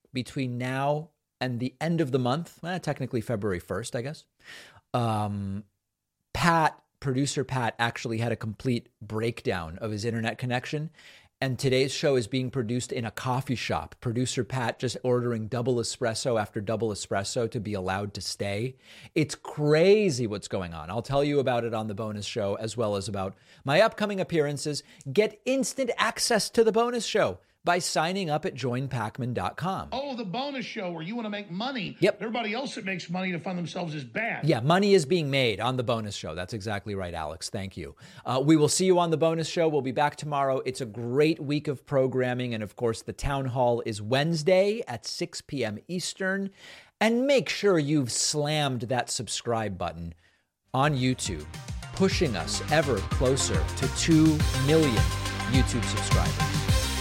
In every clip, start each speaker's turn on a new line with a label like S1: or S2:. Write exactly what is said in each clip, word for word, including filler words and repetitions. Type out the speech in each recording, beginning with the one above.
S1: between now and the end of the month, eh, technically February first, I guess, um, Pat, producer Pat, actually had a complete breakdown of his internet connection. And today's show is being produced in a coffee shop. Producer Pat just ordering double espresso after double espresso to be allowed to stay. It's crazy what's going on. I'll tell you about it on the bonus show, as well as about my upcoming appearances. Get instant access to the bonus show by signing up at join pacman dot com.
S2: Oh, the bonus show where you want to make money.
S1: Yep.
S2: Everybody else that makes money to fund themselves is bad.
S1: Yeah, money is being made on the bonus show. That's exactly right, Alex. Thank you. Uh, we will see you on the bonus show. We'll be back tomorrow. It's a great week of programming. And of course, the town hall is Wednesday at six p.m. Eastern. And make sure you've slammed that subscribe button on YouTube, pushing us ever closer to two million YouTube subscribers.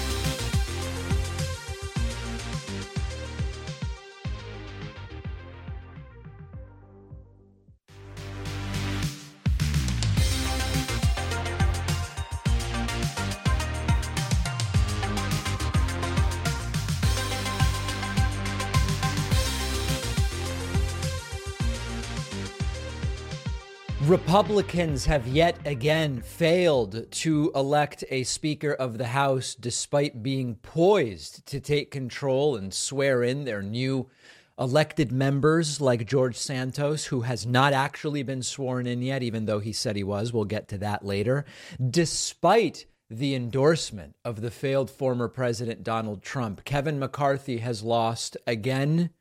S1: Republicans have yet again failed to elect a Speaker of the House despite being poised to take control and swear in their new elected members like George Santos, who has not actually been sworn in yet, even though he said he was. We'll get to that later. Despite the endorsement of the failed former President Donald Trump, Kevin McCarthy has lost again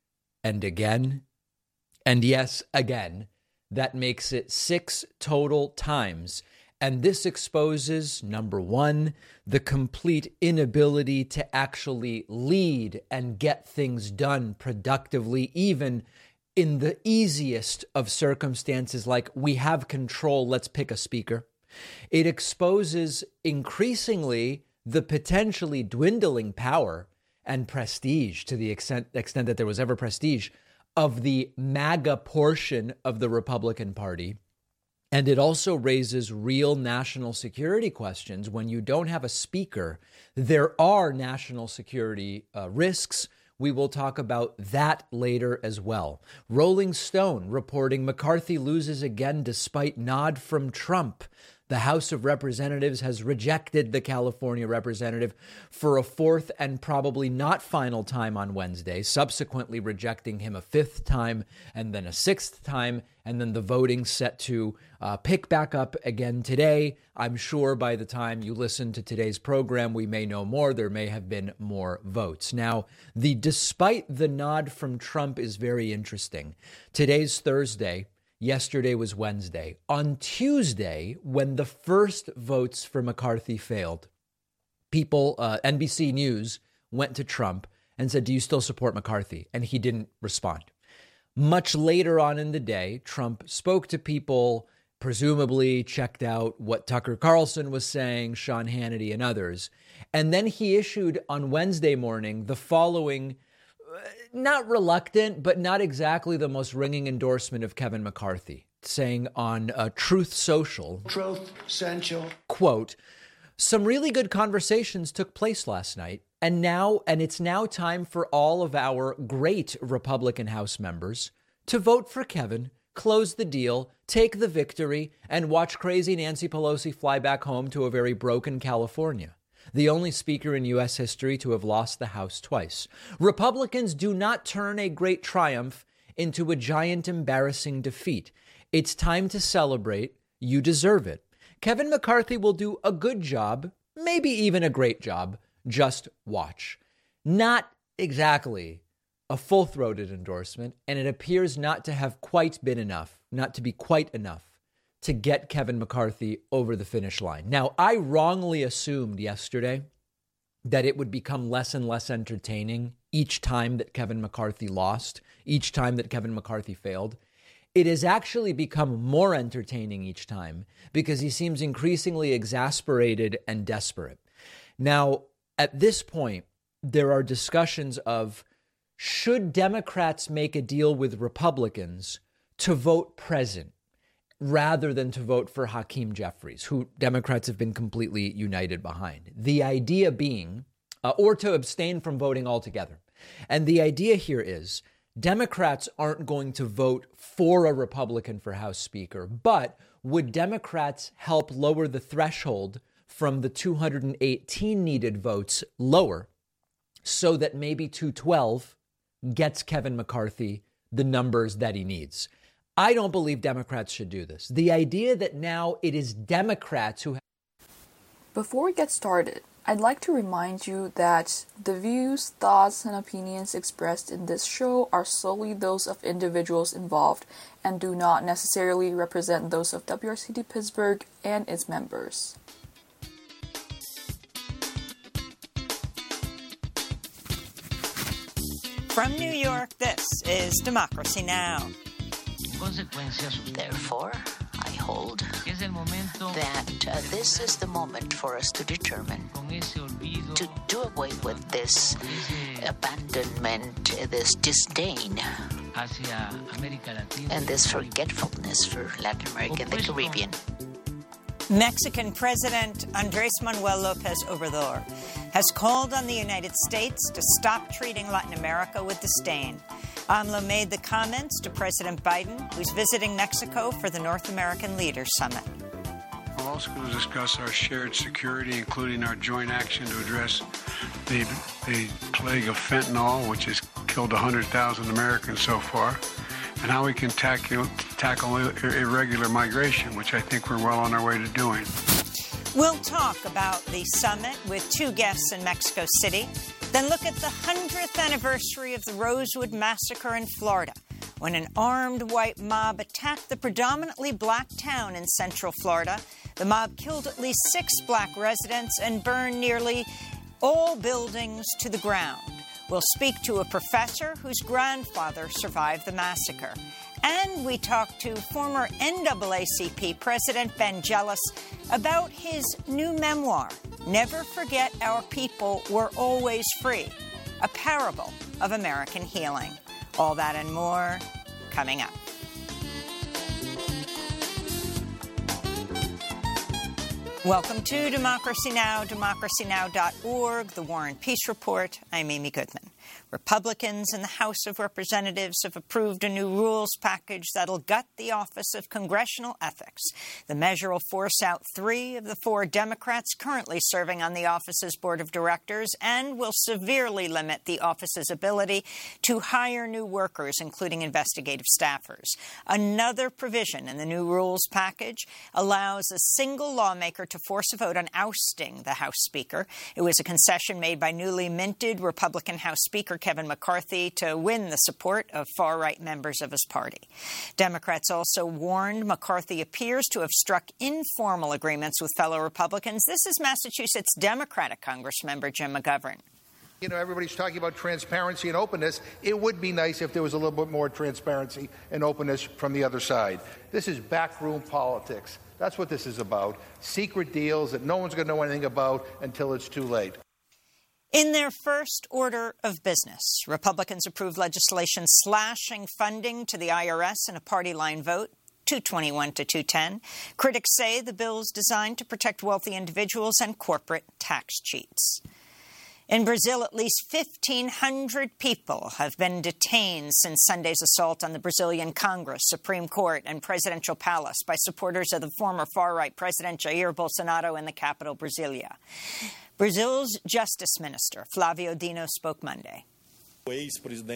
S1: and again and yes, again. That makes it six total times. And this exposes, number one, the complete inability to actually lead and get things done productively, even in the easiest of circumstances, like we have control, let's pick a speaker. It exposes increasingly the potentially dwindling power and prestige, to the extent, extent that there was ever prestige, of the MAGA portion of the Republican Party. And it also raises real national security questions. When you don't have a speaker, there are national security uh, risks. We will talk about that later as well. Rolling Stone reporting McCarthy loses again despite nod from Trump. The House of Representatives has rejected the California representative for a fourth and probably not final time on Wednesday, subsequently rejecting him a fifth time and then a sixth time, and then the voting set to uh, pick back up again today. I'm sure by the time you listen to today's program, we may know more. There may have been more votes. Now, the despite the nod from Trump is very interesting. Today's Thursday. Yesterday was Wednesday. On Tuesday, when the first votes for McCarthy failed, people, uh, N B C News went to Trump and said, do you still support McCarthy? And he didn't respond. Much later on in the day, Trump spoke to people, presumably checked out what Tucker Carlson was saying, Sean Hannity and others. And then he issued on Wednesday morning the following not reluctant, but not exactly the most ringing endorsement of Kevin McCarthy, saying on uh, Truth Social,
S2: Truth Central,
S1: quote, some really good conversations took place last night. And now, and it's now time for all of our great Republican House members to vote for Kevin, close the deal, take the victory, and watch crazy Nancy Pelosi fly back home to a very broken California. The only speaker in U S history to have lost the House twice. Republicans do not turn a great triumph into a giant embarrassing defeat. It's time to celebrate. You deserve it. Kevin McCarthy will do a good job, maybe even a great job. Just watch. Not exactly a full-throated endorsement, and it appears not to have quite been enough, not to be quite enough to get Kevin McCarthy over the finish line. Now, I wrongly assumed yesterday that it would become less and less entertaining each time that Kevin McCarthy lost, each time that Kevin McCarthy failed. It has actually become more entertaining each time because he seems increasingly exasperated and desperate. Now, at this point, there are discussions of, should Democrats make a deal with Republicans to vote present rather than to vote for Hakeem Jeffries, who Democrats have been completely united behind? The idea being, uh, or to abstain from voting altogether. And the idea here is Democrats aren't going to vote for a Republican for House Speaker, but would Democrats help lower the threshold from the two hundred eighteen needed votes lower so that maybe two twelve gets Kevin McCarthy the numbers that he needs? I don't believe Democrats should do this. The idea that now it is Democrats who...
S3: Before we get started, I'd like to remind you that the views, thoughts, and opinions expressed in this show are solely those of individuals involved and do not necessarily represent those of W R C T Pittsburgh and its members.
S4: From New York, this is Democracy Now!
S5: Therefore, I hold that uh, this is the moment for us to determine to do away with this abandonment, this disdain, and this forgetfulness for Latin America and the Caribbean.
S4: Mexican President Andrés Manuel López Obrador has called on the United States to stop treating Latin America with disdain. AMLO made the comments to President Biden, who's visiting Mexico for the North American Leaders Summit.
S6: We're also going to discuss our shared security, including our joint action to address the, the plague of fentanyl, which has killed one hundred thousand Americans so far, and how we can tackle, tackle irregular migration, which I think we're well on our way to doing.
S4: We'll talk about the summit with two guests in Mexico City, then look at the hundredth anniversary of the Rosewood Massacre in Florida, when an armed white mob attacked the predominantly black town in central Florida. The mob killed at least six black residents and burned nearly all buildings to the ground. We'll speak to a professor whose grandfather survived the massacre. And we talk to former N double A C P President Ben Jealous about his new memoir, Never Forget Our People Were Always Free, a parable of American healing. All that and more coming up. Welcome to Democracy Now!, democracy now dot org, the War and Peace Report. I'm Amy Goodman. Republicans in the House of Representatives have approved a new rules package that'll gut the Office of Congressional Ethics. The measure will force out three of the four Democrats currently serving on the office's board of directors and will severely limit the office's ability to hire new workers, including investigative staffers. Another provision in the new rules package allows a single lawmaker to force a vote on ousting the House Speaker. It was a concession made by newly minted Republican House Speaker Kevin McCarthy to win the support of far-right members of his party. Democrats also warned McCarthy appears to have struck informal agreements with fellow Republicans. This is Massachusetts Democratic Congressmember Jim McGovern.
S7: You know, everybody's talking about transparency and openness. It would be nice if there was a little bit more transparency and openness from the other side. This is backroom politics. That's what this is about. Secret deals that no one's going to know anything about until it's too late.
S4: In their first order of business, Republicans approved legislation slashing funding to the I R S in a party line vote, two twenty-one to two ten. Critics say the bill is designed to protect wealthy individuals and corporate tax cheats. In Brazil, at least fifteen hundred people have been detained since Sunday's assault on the Brazilian Congress, Supreme Court, and presidential palace by supporters of the former far-right President Jair Bolsonaro in the capital, Brasilia. Brazil's Justice Minister, Flávio Dino, spoke Monday.
S8: The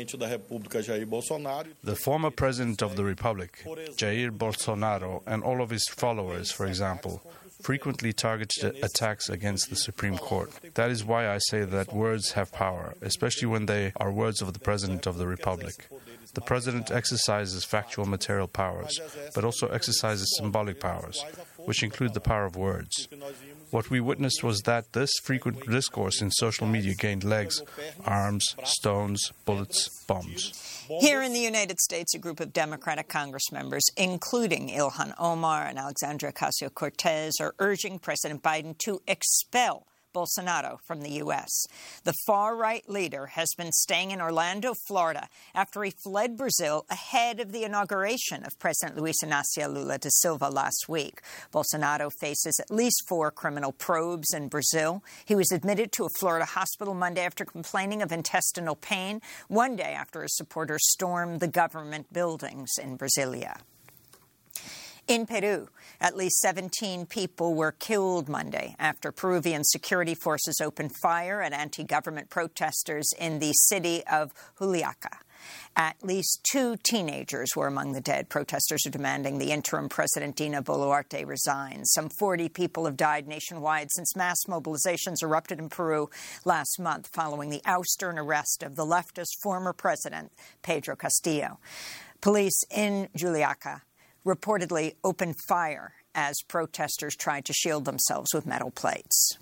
S8: former president of the Republic, Jair Bolsonaro, and all of his followers, for example, frequently targeted attacks against the Supreme Court. That is why I say that words have power, especially when they are words of the President of the Republic. The President exercises factual material powers, but also exercises symbolic powers, which include the power of words. What we witnessed was that this frequent discourse in social media gained legs, arms, stones, bullets, bombs.
S4: Here in the United States, a group of Democratic Congress members, including Ilhan Omar and Alexandria Ocasio-Cortez, are urging President Biden to expel Bolsonaro from the U S. The far-right leader has been staying in Orlando, Florida, after he fled Brazil ahead of the inauguration of President Luiz Inácio Lula da Silva last week. Bolsonaro faces at least four criminal probes in Brazil. He was admitted to a Florida hospital Monday after complaining of intestinal pain, one day after his supporters stormed the government buildings in Brasilia. In Peru, at least seventeen people were killed Monday after Peruvian security forces opened fire at anti-government protesters in the city of Juliaca. At least two teenagers were among the dead. Protesters are demanding the interim president, Dina Boluarte, resign. Some forty people have died nationwide since mass mobilizations erupted in Peru last month following the ouster and arrest of the leftist former president, Pedro Castillo. Police in Juliaca reportedly opened fire as protesters tried to shield themselves with metal plates.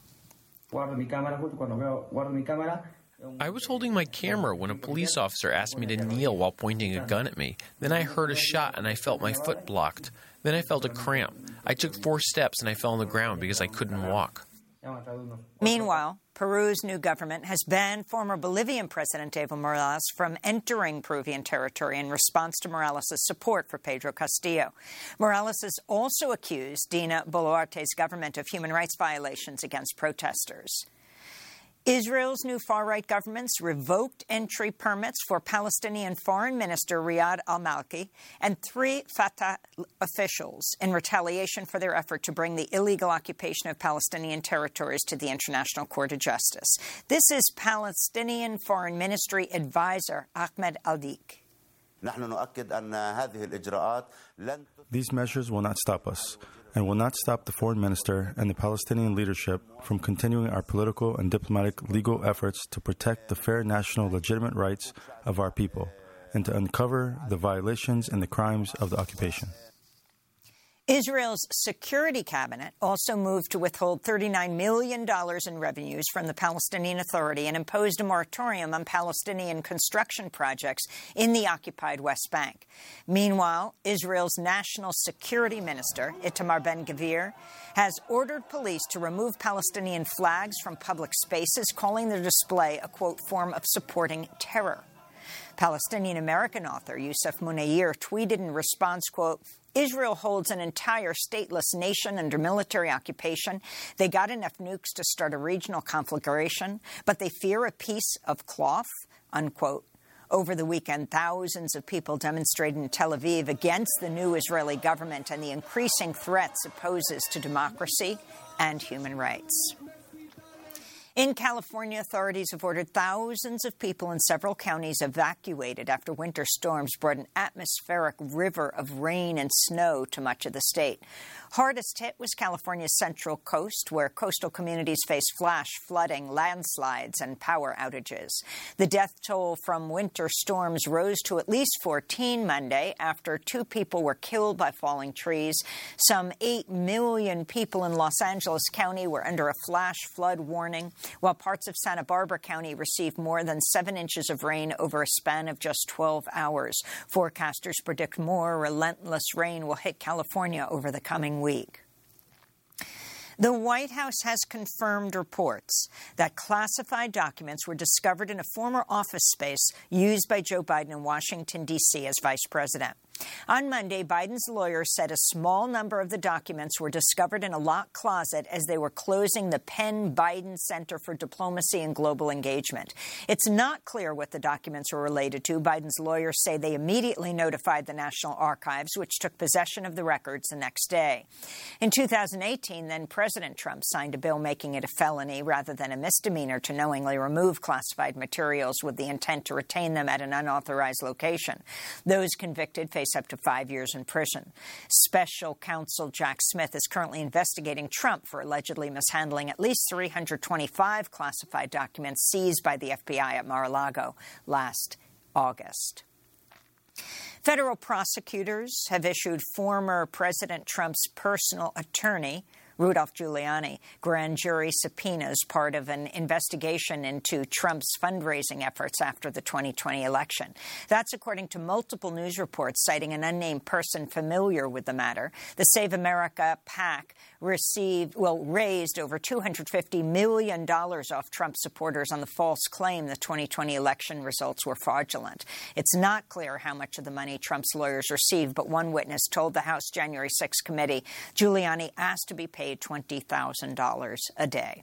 S9: I was holding my camera when a police officer asked me to kneel while pointing a gun at me. Then I heard a shot and I felt my foot blocked. Then I felt a cramp. I took four steps and I fell on the ground because I couldn't walk.
S4: Meanwhile, Peru's new government has banned former Bolivian President Evo Morales from entering Peruvian territory in response to Morales' support for Pedro Castillo. Morales has also accused Dina Boluarte's government of human rights violations against protesters. Israel's new far-right governments revoked entry permits for Palestinian Foreign Minister Riyad al-Malki and three Fatah officials in retaliation for their effort to bring the illegal occupation of Palestinian territories to the International Court of Justice. This is Palestinian Foreign Ministry advisor Ahmed Aldik.
S8: These measures will not stop us, and will not stop the foreign minister and the Palestinian leadership from continuing our political and diplomatic legal efforts to protect the fair national legitimate rights of our people and to uncover the violations and the crimes of the occupation.
S4: Israel's security cabinet also moved to withhold thirty-nine million dollars in revenues from the Palestinian Authority and imposed a moratorium on Palestinian construction projects in the occupied West Bank. Meanwhile, Israel's national security minister, Itamar Ben-Gvir, has ordered police to remove Palestinian flags from public spaces, calling their display a, quote, form of supporting terror. Palestinian-American author Youssef Munayir tweeted in response, quote, Israel holds an entire stateless nation under military occupation. They got enough nukes to start a regional conflagration, but they fear a piece of cloth, unquote. Over the weekend, thousands of people demonstrated in Tel Aviv against the new Israeli government and the increasing threats it poses to democracy and human rights. In California, authorities have ordered thousands of people in several counties evacuated after winter storms brought an atmospheric river of rain and snow to much of the state. Hardest hit was California's Central Coast, where coastal communities face flash flooding, landslides, and power outages. The death toll from winter storms rose to at least fourteen Monday after two people were killed by falling trees. Some eight million people in Los Angeles County were under a flash flood warning, while parts of Santa Barbara County received more than seven inches of rain over a span of just twelve hours. Forecasters predict more relentless rain will hit California over the coming week. The White House has confirmed reports that classified documents were discovered in a former office space used by Joe Biden in Washington, D C as vice president. On Monday, Biden's lawyer said a small number of the documents were discovered in a locked closet as they were closing the Penn Biden Center for Diplomacy and Global Engagement. It's not clear what the documents were related to. Biden's lawyers say they immediately notified the National Archives, which took possession of the records the next day. In two thousand eighteen, then President Trump signed a bill making it a felony rather than a misdemeanor to knowingly remove classified materials with the intent to retain them at an unauthorized location. Those convicted face up to five years in prison. Special counsel Jack Smith is currently investigating Trump for allegedly mishandling at least three hundred twenty-five classified documents seized by the F B I at Mar-a-Lago last August. Federal prosecutors have issued former President Trump's personal attorney, Rudolph Giuliani. Grand jury subpoenas part of an investigation into Trump's fundraising efforts after the twenty twenty election. That's according to multiple news reports citing an unnamed person familiar with the matter. The Save America PAC received, well, raised over two hundred fifty million dollars off Trump supporters on the false claim the twenty twenty election results were fraudulent. It's not clear how much of the money Trump's lawyers received, but one witness told the House January sixth committee Giuliani asked to be paid twenty thousand dollars a day.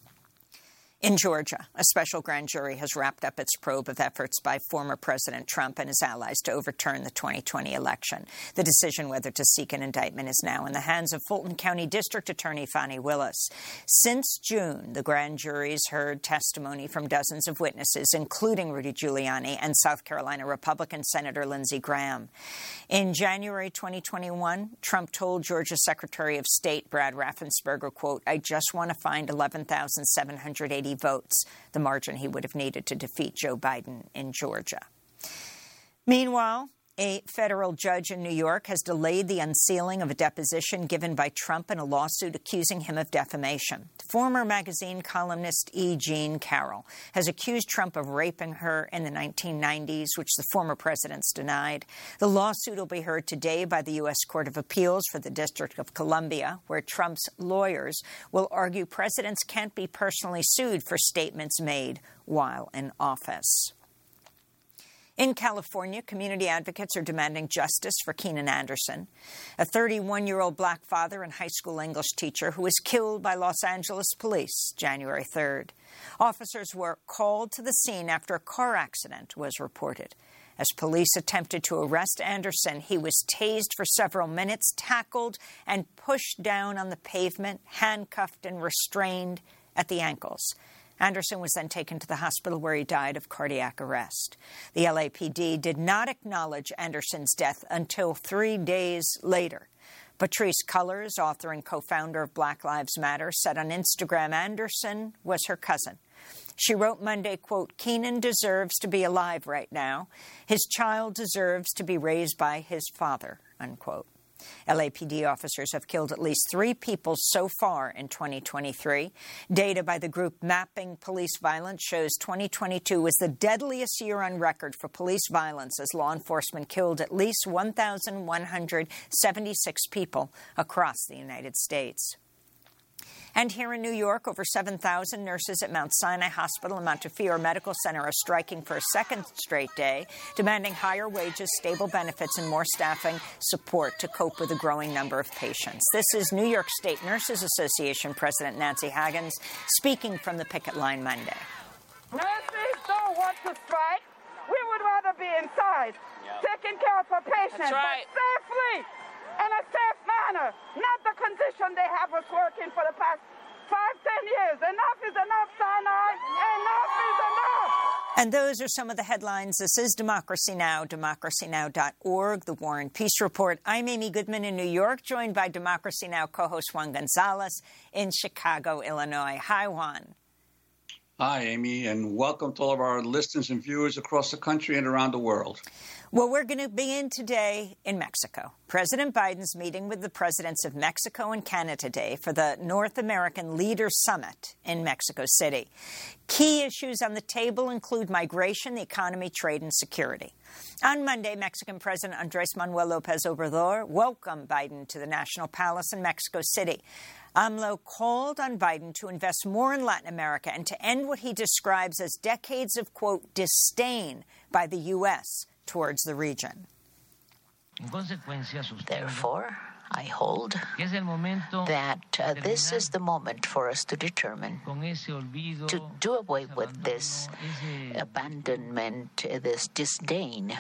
S4: In Georgia, a special grand jury has wrapped up its probe of efforts by former President Trump and his allies to overturn the twenty twenty election. The decision whether to seek an indictment is now in the hands of Fulton County District Attorney Fani Willis. Since June, the grand jury's heard testimony from dozens of witnesses, including Rudy Giuliani and South Carolina Republican Senator Lindsey Graham. In January twenty twenty-one, Trump told Georgia Secretary of State Brad Raffensperger, quote, "I just want to find eleven thousand seven hundred eighty votes, the margin he would have needed to defeat Joe Biden in Georgia." Meanwhile, a federal judge in New York has delayed the unsealing of a deposition given by Trump in a lawsuit accusing him of defamation. Former magazine columnist E. Jean Carroll has accused Trump of raping her in the nineteen nineties, which the former president's denied. The lawsuit will be heard today by the U S Court of Appeals for the District of Columbia, where Trump's lawyers will argue presidents can't be personally sued for statements made while in office. In California, community advocates are demanding justice for Keenan Anderson, a thirty-one-year-old black father and high school English teacher who was killed by Los Angeles police January third. Officers were called to the scene after a car accident was reported. As police attempted to arrest Anderson, he was tased for several minutes, tackled, and pushed down on the pavement, handcuffed and restrained at the ankles. Anderson was then taken to the hospital where he died of cardiac arrest. The L A P D did not acknowledge Anderson's death until three days later. Patrisse Cullors, author and co-founder of Black Lives Matter, said on Instagram Anderson was her cousin. She wrote Monday, quote, "Keenan deserves to be alive right now. His child deserves to be raised by his father," unquote. L A P D officers have killed at least three people so far in twenty twenty-three. Data by the group Mapping Police Violence shows twenty twenty-two was the deadliest year on record for police violence as law enforcement killed at least one thousand one hundred seventy-six people across the United States. And here in New York, over seven thousand nurses at Mount Sinai Hospital and Montefiore Medical Center are striking for a second straight day, demanding higher wages, stable benefits, and more staffing support to cope with a growing number of patients. This is New York State Nurses Association President Nancy Haggins speaking from the picket line Monday.
S10: Nurses don't want to strike. We would rather be inside, yep. taking care of our patients, right. but safely. In a safe manner, not the condition they have us working for the past five, ten years. Enough is enough, Sinai. Enough is enough.
S4: And those are some of the headlines. This is Democracy Now!, democracy now dot org, The War and Peace Report. I'm Amy Goodman in New York, joined by Democracy Now! Co-host Juan Gonzalez in Chicago, Illinois. Hi, Juan.
S11: Hi, Amy, and welcome to all of our listeners and viewers across the country and around the world.
S4: Well, we're going to begin today in Mexico. President Biden's meeting with the presidents of Mexico and Canada today for the North American Leaders Summit in Mexico City. Key issues on the table include migration, the economy, trade, and security. On Monday, Mexican President Andrés Manuel López Obrador welcomed Biden to the National Palace in Mexico City. AMLO called on Biden to invest more in Latin America and to end what he describes as decades of, quote, disdain by the U S towards the region.
S5: Therefore, I hold that uh, this is the moment for us to determine, to do away with this abandonment, uh, this disdain,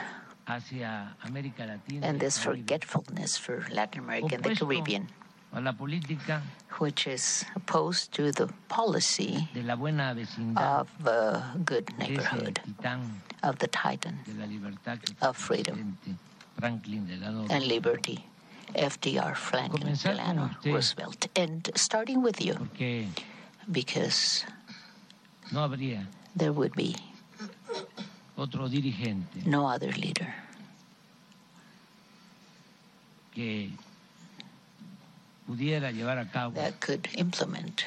S5: and this forgetfulness for Latin America and the Caribbean, which is opposed to the policy of uh, good neighborhood, of the titan of freedom and liberty, F D R Franklin Delano Roosevelt. And starting with you, because there would be no other leader that could implement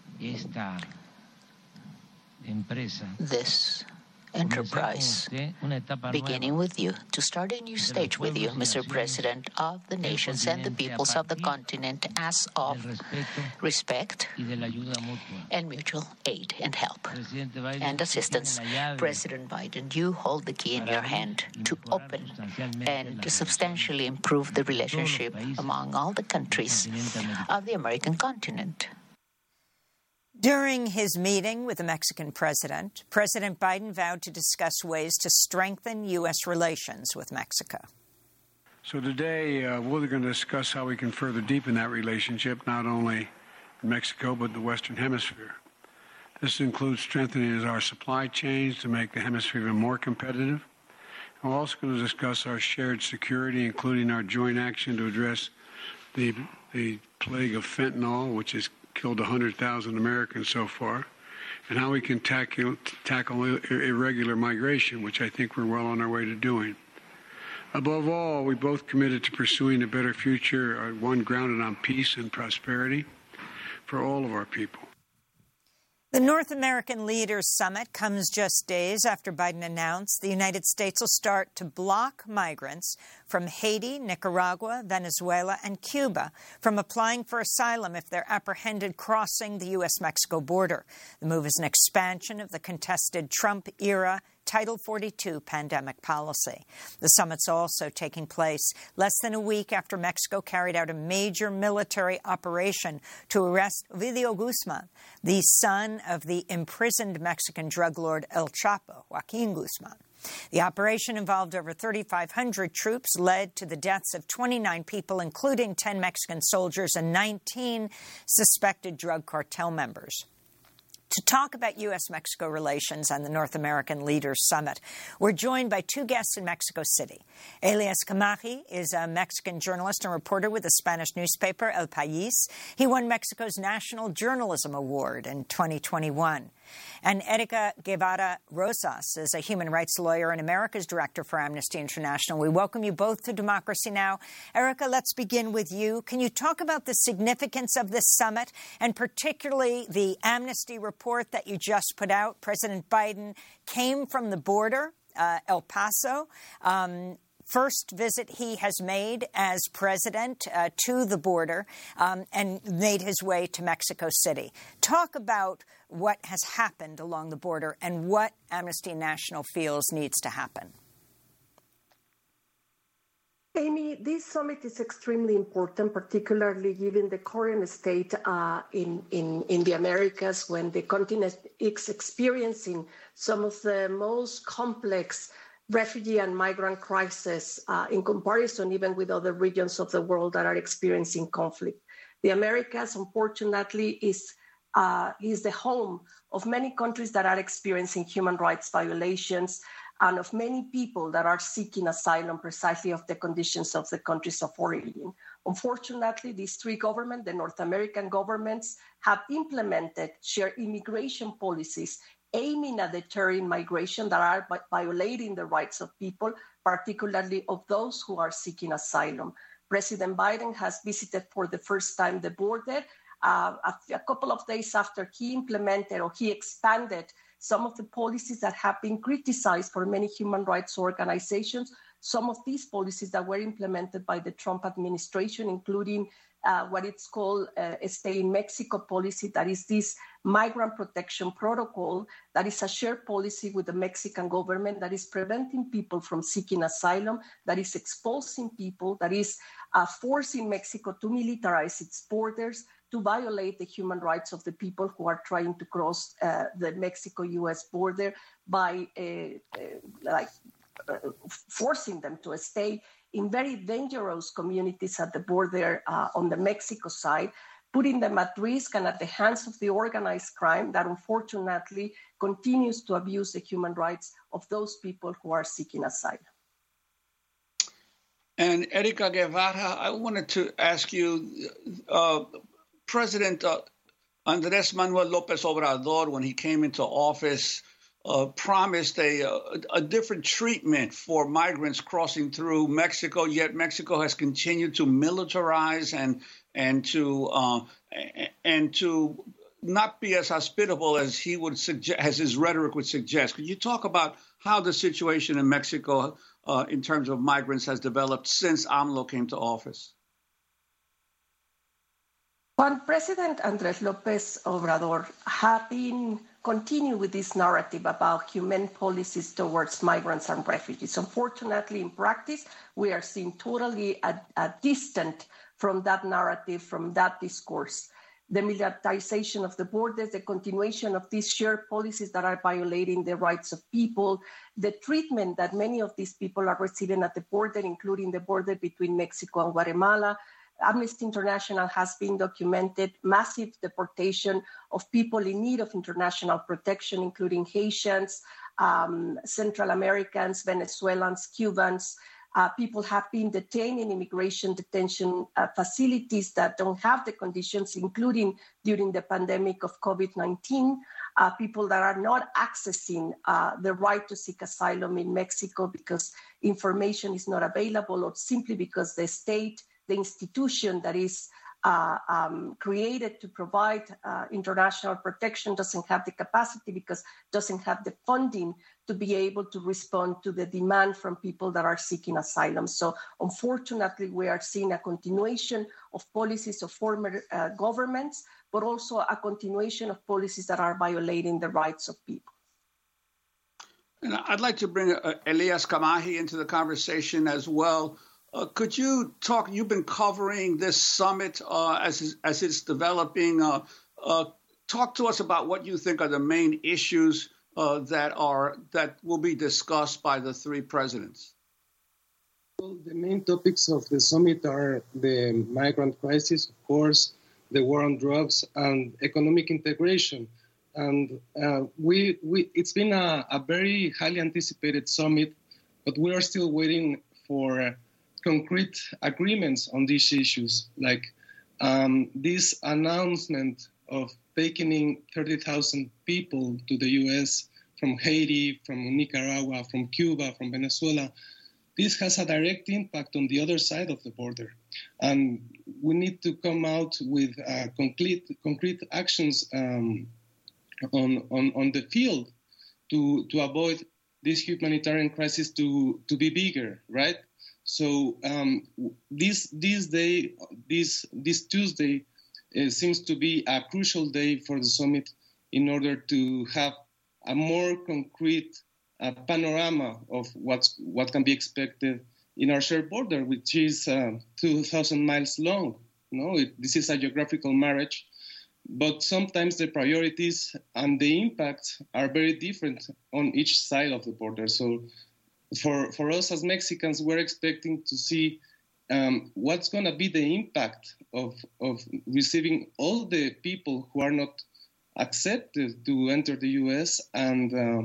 S5: this enterprise, beginning with you, to start a new stage with you, Mister President, of the nations and the peoples of the continent, as of respect and mutual aid and help and assistance. President Biden, you hold the key in your hand to open and to substantially improve the relationship among all the countries of the American continent.
S4: During his meeting with the Mexican president, President Biden vowed to discuss ways to strengthen U S relations with Mexico.
S6: So today, uh, we're going to discuss how we can further deepen that relationship, not only in Mexico, but the Western Hemisphere. This includes strengthening our supply chains to make the hemisphere even more competitive. And we're also going to discuss our shared security, including our joint action to address the, the plague of fentanyl, which is killed one hundred thousand Americans so far, and how we can tackle, tackle irregular migration, which I think we're well on our way to doing. Above all, we both committed to pursuing a better future, one grounded on peace and prosperity for all of our people.
S4: The North American Leaders Summit comes just days after Biden announced the United States will start to block migrants from Haiti, Nicaragua, Venezuela, and Cuba from applying for asylum if they're apprehended crossing the U S Mexico border. The move is an expansion of the contested Trump-era Title forty-two pandemic policy. The summit's also taking place less than a week after Mexico carried out a major military operation to arrest Ovidio Guzman, the son of the imprisoned Mexican drug lord El Chapo, Joaquin Guzman. The operation involved over thirty-five hundred troops, led to the deaths of twenty-nine people, including ten Mexican soldiers and nineteen suspected drug cartel members. To talk about U S Mexico relations and the North American Leaders Summit, we're joined by two guests in Mexico City. Elias Camachi is a Mexican journalist and reporter with the Spanish newspaper El País. He won Mexico's National Journalism Award in twenty twenty-one. And Erika Guevara Rosas is a human rights lawyer and America's director for Amnesty International. We welcome you both to Democracy Now! Erika, let's begin with you. Can you talk about the significance of this summit and particularly the Amnesty report that you just put out? President Biden came from the border, uh, El Paso. Um, First visit he has made as president uh, to the border um, and made his way to Mexico City. Talk about what has happened along the border and what Amnesty International feels needs to happen.
S12: Amy, this summit is extremely important, particularly given the current state uh, in, in, in the Americas, when the continent is experiencing some of the most complex refugee and migrant crisis uh, in comparison even with other regions of the world that are experiencing conflict. The Americas, unfortunately, is, uh, is the home of many countries that are experiencing human rights violations and of many people that are seeking asylum precisely of the conditions of the countries of origin. Unfortunately, these three governments, the North American governments, have implemented shared immigration policies aiming at deterring migration that are violating the rights of people, particularly of those who are seeking asylum. President Biden has visited for the first time the border uh, a, a couple of days after he implemented or he expanded some of the policies that have been criticized for many human rights organizations, some of these policies that were implemented by the Trump administration, including Uh, what it's called uh, a Stay in Mexico policy, that is this migrant protection protocol, that is a shared policy with the Mexican government that is preventing people from seeking asylum, that is exposing people, that is uh, forcing Mexico to militarize its borders, to violate the human rights of the people who are trying to cross uh, the Mexico-U S border by uh, uh, like uh, forcing them to stay in very dangerous communities at the border uh, on the Mexico side, putting them at risk and at the hands of the organized crime that unfortunately continues to abuse the human rights of those people who are seeking asylum.
S11: And Erika Guevara, I wanted to ask you, uh, President uh, Andrés Manuel López Obrador, when he came into office, Uh, promised a, a, a different treatment for migrants crossing through Mexico, yet Mexico has continued to militarize and and to uh, and to not be as hospitable as he would suggest, as his rhetoric would suggest. Could you talk about how the situation in Mexico, uh, in terms of migrants, has developed since AMLO came to office?
S12: When President Andrés López Obrador had been continue with this narrative about humane policies towards migrants and refugees. Unfortunately, in practice, we are seeing totally a, a distant from that narrative, from that discourse. The militarization of the borders, the continuation of these shared policies that are violating the rights of people, the treatment that many of these people are receiving at the border, including the border between Mexico and Guatemala. Amnesty International has been documented massive deportation of people in need of international protection, including Haitians, um, Central Americans, Venezuelans, Cubans. Uh, people have been detained in immigration detention uh, facilities that don't have the conditions, including during the pandemic of COVID nineteen. Uh, people that are not accessing uh, the right to seek asylum in Mexico because information is not available, or simply because the state, the institution that is uh, um, created to provide uh, international protection doesn't have the capacity, because doesn't have the funding to be able to respond to the demand from people that are seeking asylum. So unfortunately, we are seeing a continuation of policies of former uh, governments, but also a continuation of policies that are violating the rights of people.
S11: And I'd like to bring uh, Elias Kamahi into the conversation as well. Uh, could you talk, you've been covering this summit uh, as, as it's developing. Uh, uh, talk to us about what you think are the main issues uh, that are that will be discussed by the three presidents.
S13: Well, the main topics of the summit are the migrant crisis, of course, the war on drugs, and economic integration. And uh, we, we, it's been a, a very highly anticipated summit, but we are still waiting for uh, concrete agreements on these issues, like um, this announcement of taking in thirty thousand people to the U S from Haiti, from Nicaragua, from Cuba, from Venezuela. This has a direct impact on the other side of the border. And we need to come out with uh, concrete, concrete actions um, on, on, on the field to, to avoid this humanitarian crisis to, to be bigger, right? So um, this this day, this this Tuesday, uh, seems to be a crucial day for the summit in order to have a more concrete uh, panorama of what's what can be expected in our shared border, which is uh, two thousand miles long. You know, it, this is a geographical marriage, but sometimes the priorities and the impacts are very different on each side of the border. So. For for us as Mexicans, we're expecting to see um, what's going to be the impact of of receiving all the people who are not accepted to enter the U S and uh,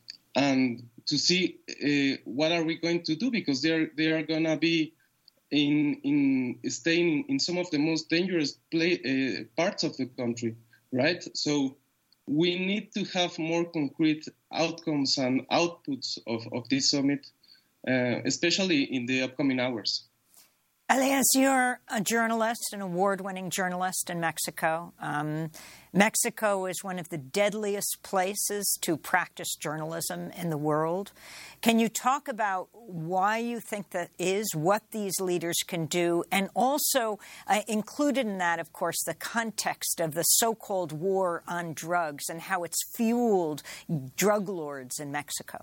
S13: and to see uh, what are we going to do, because they are they are going to be in in staying in some of the most dangerous play, uh, parts of the country, right? So we need to have more concrete outcomes and outputs of, of this summit, uh, especially in the upcoming hours.
S4: Elias, you're a journalist, an award-winning journalist in Mexico. Um, Mexico is one of the deadliest places to practice journalism in the world. Can you talk about why you think that is, what these leaders can do, and also uh, included in that, of course, the context of the so-called war on drugs and how it's fueled drug lords in Mexico?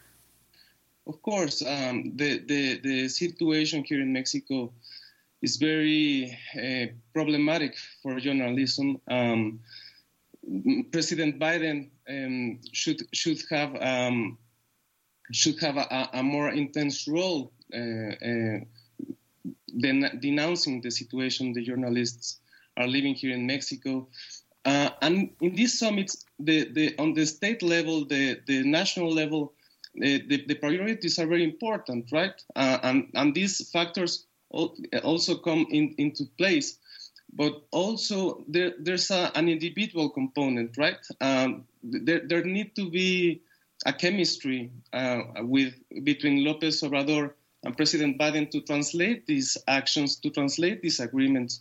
S13: Of course, um, the, the, the situation here in Mexico is very uh, problematic for journalism. Um, President Biden um, should should have um, should have a, a more intense role uh, uh, than denouncing the situation the journalists are living here in Mexico. Uh, and in these summits, the, the on the state level, the, the national level, The, the, the priorities are very important, right? Uh, and, and these factors also come in, into place. But also there, there's a, an individual component, right? Um, there, there need to be a chemistry uh, with between López Obrador and President Biden to translate these actions, to translate these agreements.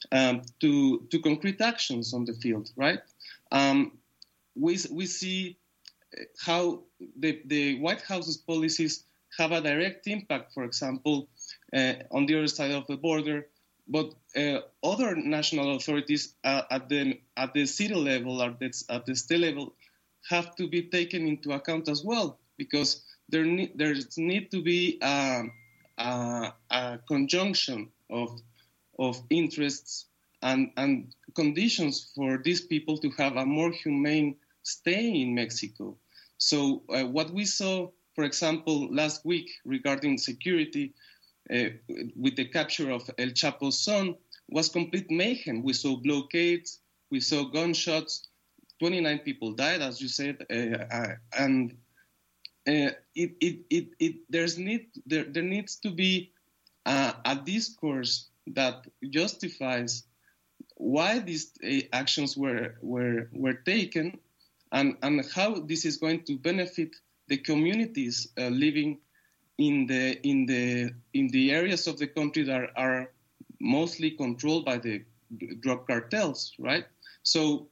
S13: um, to to concrete actions on the field, right? Um, we we see how the, the White House's policies have a direct impact, for example, uh, on the other side of the border, but uh, other national authorities uh, at the at the city level, at the, at the state level, have to be taken into account as well, because there ne- there's need to be a, a, a conjunction of of interests and, and conditions for these people to have a more humane stay in Mexico. So uh, what we saw, for example, last week regarding security uh, with the capture of El Chapo's son was complete mayhem. We saw blockades, we saw gunshots, twenty-nine people died, as you said, uh, uh, and uh, it, it, it, it, there's need, there, there needs to be uh, a discourse that justifies why these uh, actions were, were, were taken, and, and how this is going to benefit the communities uh, living in the in the in the areas of the country that are mostly controlled by the drug cartels, right? So,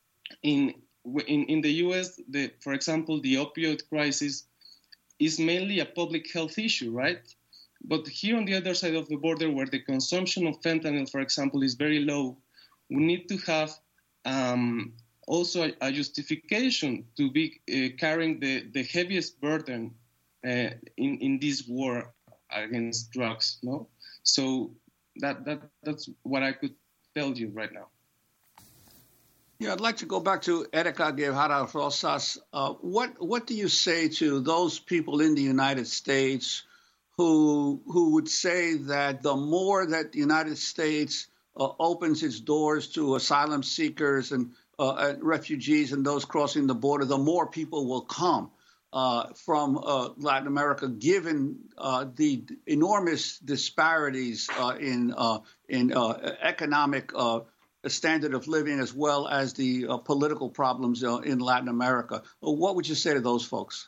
S13: in in, in the U S, the, for example, the opioid crisis is mainly a public health issue, right? But here on the other side of the border, where the consumption of fentanyl, for example, is very low, we need to have um, also a, a justification to be uh, carrying the, the heaviest burden uh, in, in this war against drugs, no? So that, that that's what I could tell you right now.
S11: Yeah, I'd like to go back to Erika Guevara Rosas. Uh, what what do you say to those people in the United States who who would say that the more that the United States uh, opens its doors to asylum seekers and uh, refugees and those crossing the border, the more people will come uh, from uh, Latin America, given uh, the enormous disparities uh, in uh, in uh, economic uh, standard of living, as well as the uh, political problems uh, in Latin America. What would you say to those folks?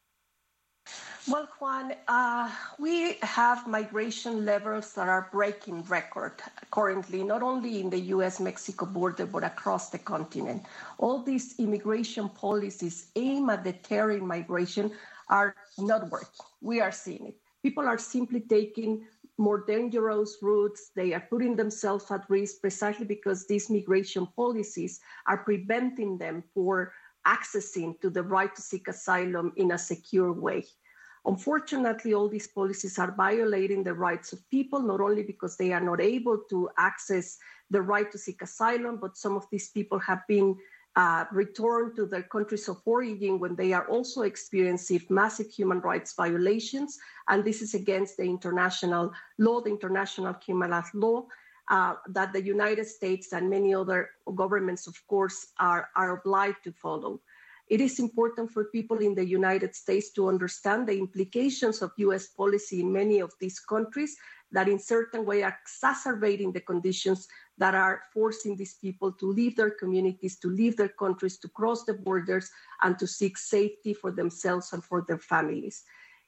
S12: Well, Juan, uh, we have migration levels that are breaking record currently, not only in the U S Mexico border, but across the continent. All these immigration policies aimed at deterring migration are not working. We are seeing it. People are simply taking more dangerous routes. They are putting themselves at risk precisely because these migration policies are preventing them from accessing to the right to seek asylum in a secure way. Unfortunately, all these policies are violating the rights of people, not only because they are not able to access the right to seek asylum, but some of these people have been uh, returned to their countries of origin when they are also experiencing massive human rights violations. And this is against the international law, the international human rights law, uh, that the United States and many other governments, of course, are, are obliged to follow. It is important for people in the United States to understand the implications of U S policy in many of these countries that in certain way are exacerbating the conditions that are forcing these people to leave their communities, to leave their countries, to cross the borders, and to seek safety for themselves and for their families.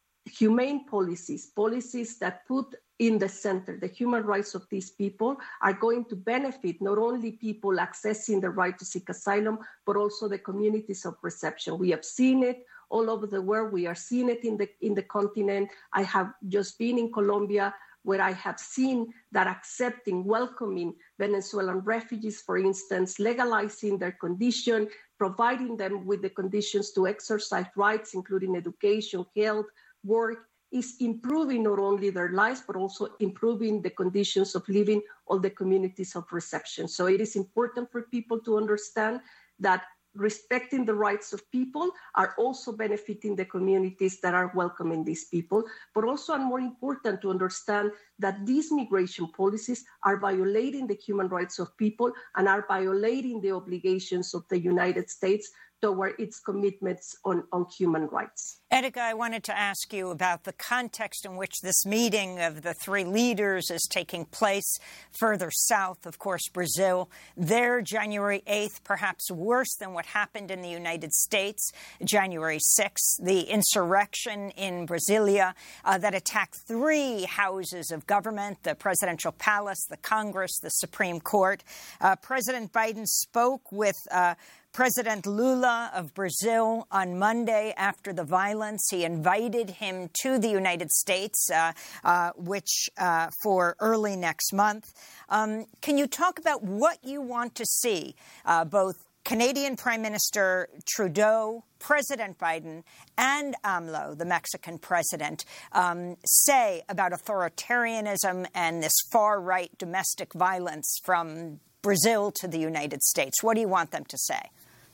S12: Humane policies, policies that put in the center the human rights of these people, are going to benefit not only people accessing the right to seek asylum, but also the communities of reception. We have seen it all over the world. We are seeing it in the in the continent. I have just been in Colombia, where I have seen that accepting, welcoming Venezuelan refugees, for instance, legalizing their condition, providing them with the conditions to exercise rights, including education, health, work, is improving not only their lives, but also improving the conditions of living of the communities of reception. So it is important for people to understand that respecting the rights of people are also benefiting the communities that are welcoming these people, but also, and more important, to understand that these migration policies are violating the human rights of people and are violating the obligations of the United States toward its commitments on, on human rights.
S4: Edgar, I wanted to ask you about the context in which this meeting of the three leaders is taking place further south, of course, Brazil. There, January eighth, perhaps worse than what happened in the United States, January sixth, the insurrection in Brasilia uh, that attacked three houses of government, the presidential palace, the Congress, the Supreme Court. Uh, President Biden spoke with uh, President Lula of Brazil on Monday after the violence. He invited him to the United States, uh, uh, which uh, for early next month. Um, can you talk about what you want to see uh, both Canadian Prime Minister Trudeau, President Biden, and AMLO, the Mexican president, um, say about authoritarianism and this far-right domestic violence from Brazil to the United States? What do you want them to say?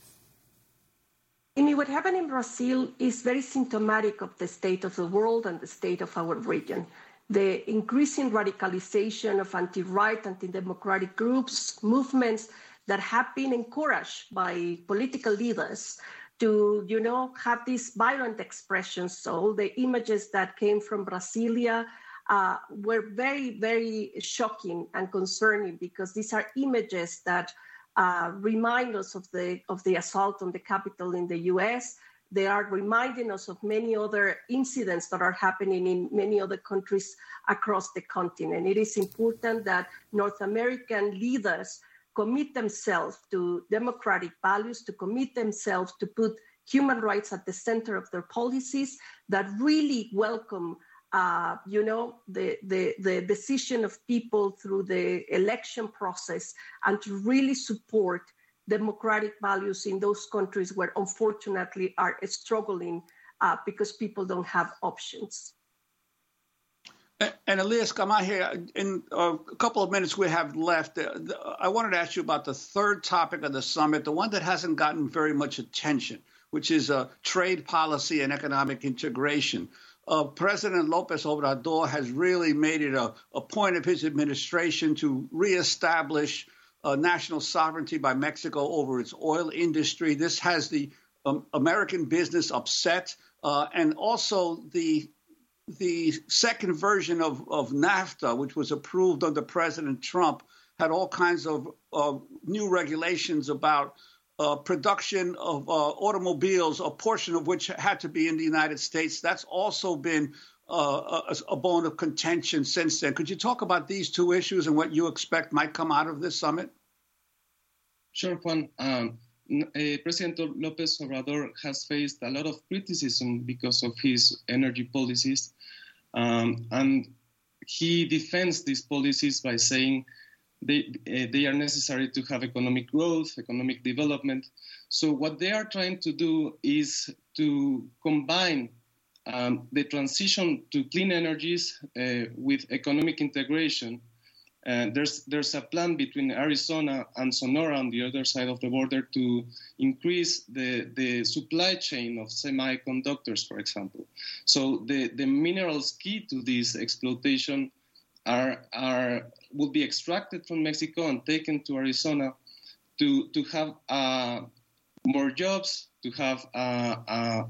S12: I mean, what happened in Brazil is very symptomatic of the state of the world and the state of our region. The increasing radicalization of anti-right, anti-democratic groups, movements that have been encouraged by political leaders to, you know, have these violent expressions. So the images that came from Brasilia uh, were very, very shocking and concerning, because these are images that Uh, remind us of the of the assault on the Capitol in the U S. They are reminding us of many other incidents that are happening in many other countries across the continent. It is important that North American leaders commit themselves to democratic values, to commit themselves to put human rights at the center of their policies, that really welcome Uh, you know, the, the, the decision of people through the election process, and to really support democratic values in those countries where, unfortunately, are struggling uh, because people don't have options.
S11: And, and Elias Gamache, in a couple of minutes we have left, uh, the, I wanted to ask you about the third topic of the summit, the one that hasn't gotten very much attention, which is uh, trade policy and economic integration. Uh, President López Obrador has really made it a, a point of his administration to reestablish uh, national sovereignty by Mexico over its oil industry. This has the um, American business upset, uh, and also the the second version of, of NAFTA, which was approved under President Trump, had all kinds of uh, new regulations about Uh, production of uh, automobiles, a portion of which had to be in the United States. That's also been uh, a, a bone of contention since then. Could you talk about these two issues and what you expect might come out of this summit?
S13: Sure, Juan. Um, uh, President López Obrador has faced a lot of criticism because of his energy policies, um, and he defends these policies by saying They, uh, they are necessary to have economic growth, economic development. So what they are trying to do is to combine um, the transition to clean energies uh, with economic integration. Uh, there's, there's a plan between Arizona and Sonora on the other side of the border to increase the, the supply chain of semiconductors, for example. So the, the minerals key to this exploitation are are will be extracted from Mexico and taken to Arizona to to have uh, more jobs, to have uh, uh,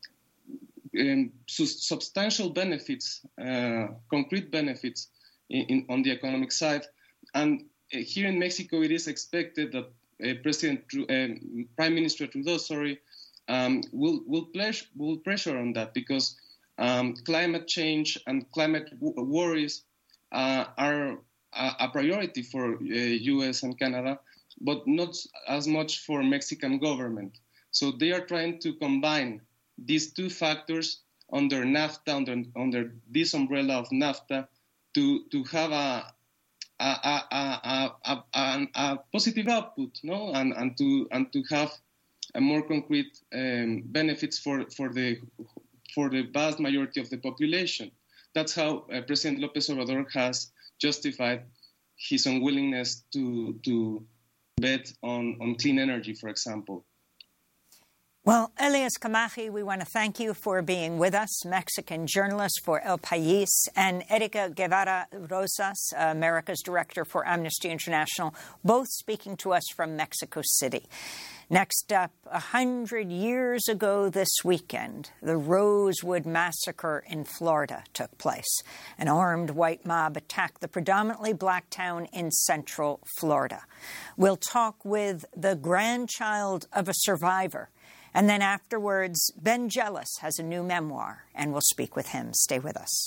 S13: um, substantial benefits, uh, concrete benefits in, in, on the economic side. And uh, here in Mexico, it is expected that uh, President uh, Prime Minister Trudeau, sorry, um, will will, pleasure, will pressure on that, because um, climate change and climate w- worries Uh, are a, a priority for uh, U S and Canada, but not as much for Mexican government. So they are trying to combine these two factors under NAFTA, under, under this umbrella of NAFTA, to to have a a, a, a, a, a, a positive output, no, and and to and to have a more concrete um, benefits for for the for the vast majority of the population. That's how uh, President López Obrador has justified his unwillingness to to bet on, on clean energy, for example.
S4: Well, Elias Camachi, we want to thank you for being with us, Mexican journalist for El País, and Erika Guevara Rosas, America's director for Amnesty International, both speaking to us from Mexico City. Next up, a hundred years ago this weekend, the Rosewood Massacre in Florida took place. An armed white mob attacked the predominantly black town in central Florida. We'll talk with the grandchild of a survivor. And then afterwards, Ben Jealous has a new memoir, and we'll speak with him. Stay with us.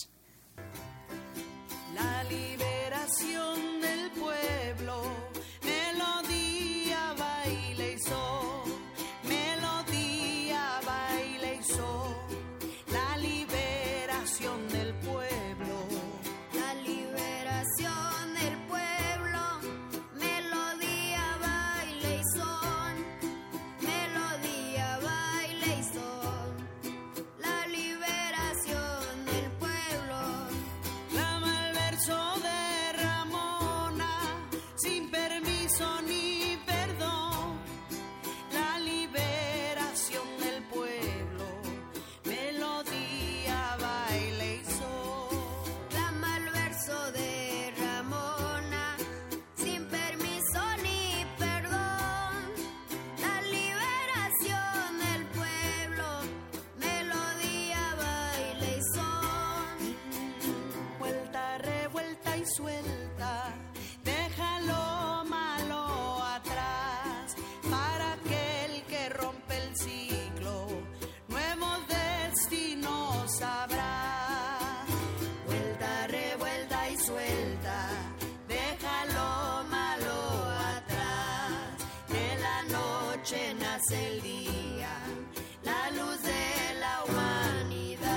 S14: La liberación del pueblo, melodía, baile y son, melodía, baile y son. La liberación del pueblo, la liberación del pueblo, melodía, baile y son, melodía, baile y son. La liberación del pueblo. La malverso de Ramona, sin permiso ni perdón. La liberación del pueblo, melodía, baile y son. La malverso de Ramona, sin permiso ni perdón. La liberación del pueblo, melodía, baile y son. Vuelta, revuelta y suelta, deja lo malo atrás, para aquel que rompe el ciclo, nuevos destinos habrá. Vuelta, revuelta y suelta, deja lo malo atrás, de la noche nace el día, la luz de la humanidad.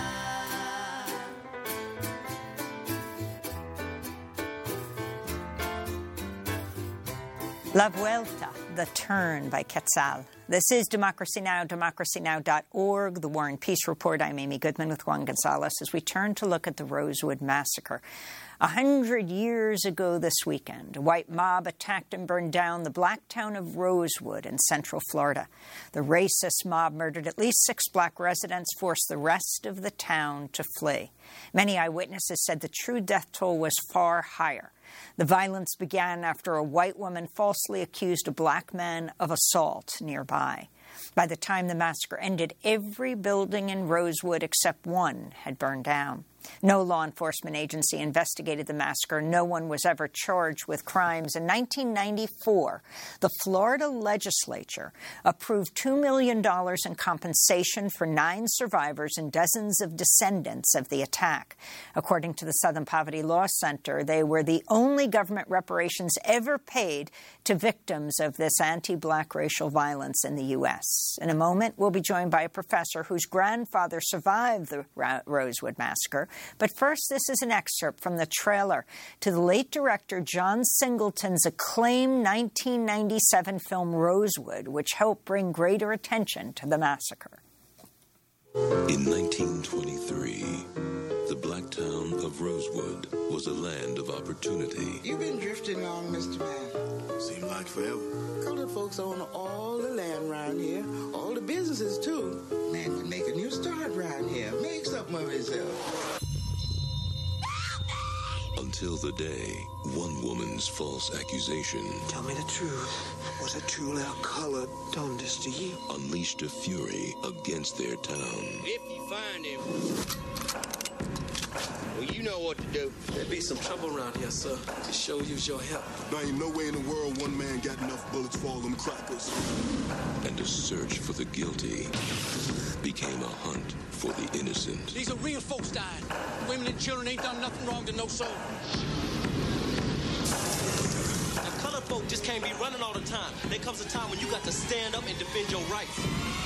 S4: La Vuelta, The Turn by Quetzal. This is Democracy Now!, democracy now dot org, the War and Peace Report. I'm Amy Goodman with Juan Gonzalez as we turn to look at the Rosewood Massacre. A hundred years ago this weekend, a white mob attacked and burned down the black town of Rosewood in central Florida. The racist mob murdered at least six black residents, forced the rest of the town to flee. Many eyewitnesses said the true death toll was far higher. The violence began after a white woman falsely accused a black man of assault nearby. By the time the massacre ended, every building in Rosewood except one had burned down. No law enforcement agency investigated the massacre. No one was ever charged with crimes. In nineteen ninety-four, the Florida legislature approved two million dollars in compensation for nine survivors and dozens of descendants of the attack. According to the Southern Poverty Law Center, they were the only government reparations ever paid to victims of this anti-black racial violence in the U S. In a moment, we'll be joined by a professor whose grandfather survived the Rosewood Massacre. But first, this is an excerpt from the trailer to the late director John Singleton's acclaimed nineteen ninety-seven film Rosewood, which helped bring greater attention to the massacre.
S15: In nineteen twenty-three, the black town of Rosewood was a land of opportunity.
S16: You've been drifting on, Mister Man.
S15: Seemed like forever.
S16: Colored folks own all the land around here, all the businesses, too. Man can make a new start around here, make something of himself.
S15: Until the day, one woman's false accusation...
S17: Tell me the truth. Was it truly a colored done this to you?
S15: ...unleashed a fury against their town.
S18: If you find him, well, you know what to do.
S17: There'd be some trouble around here, sir. To show you your help.
S19: There ain't no way in the world one man got enough bullets for all them crackers.
S15: And a search for the guilty became a hunt for the innocent.
S18: These are real folks dying. Women and children ain't done nothing wrong to no soul.
S20: Now, colored folk just can't be running all the time. There comes a time when you got to stand up and defend your rights.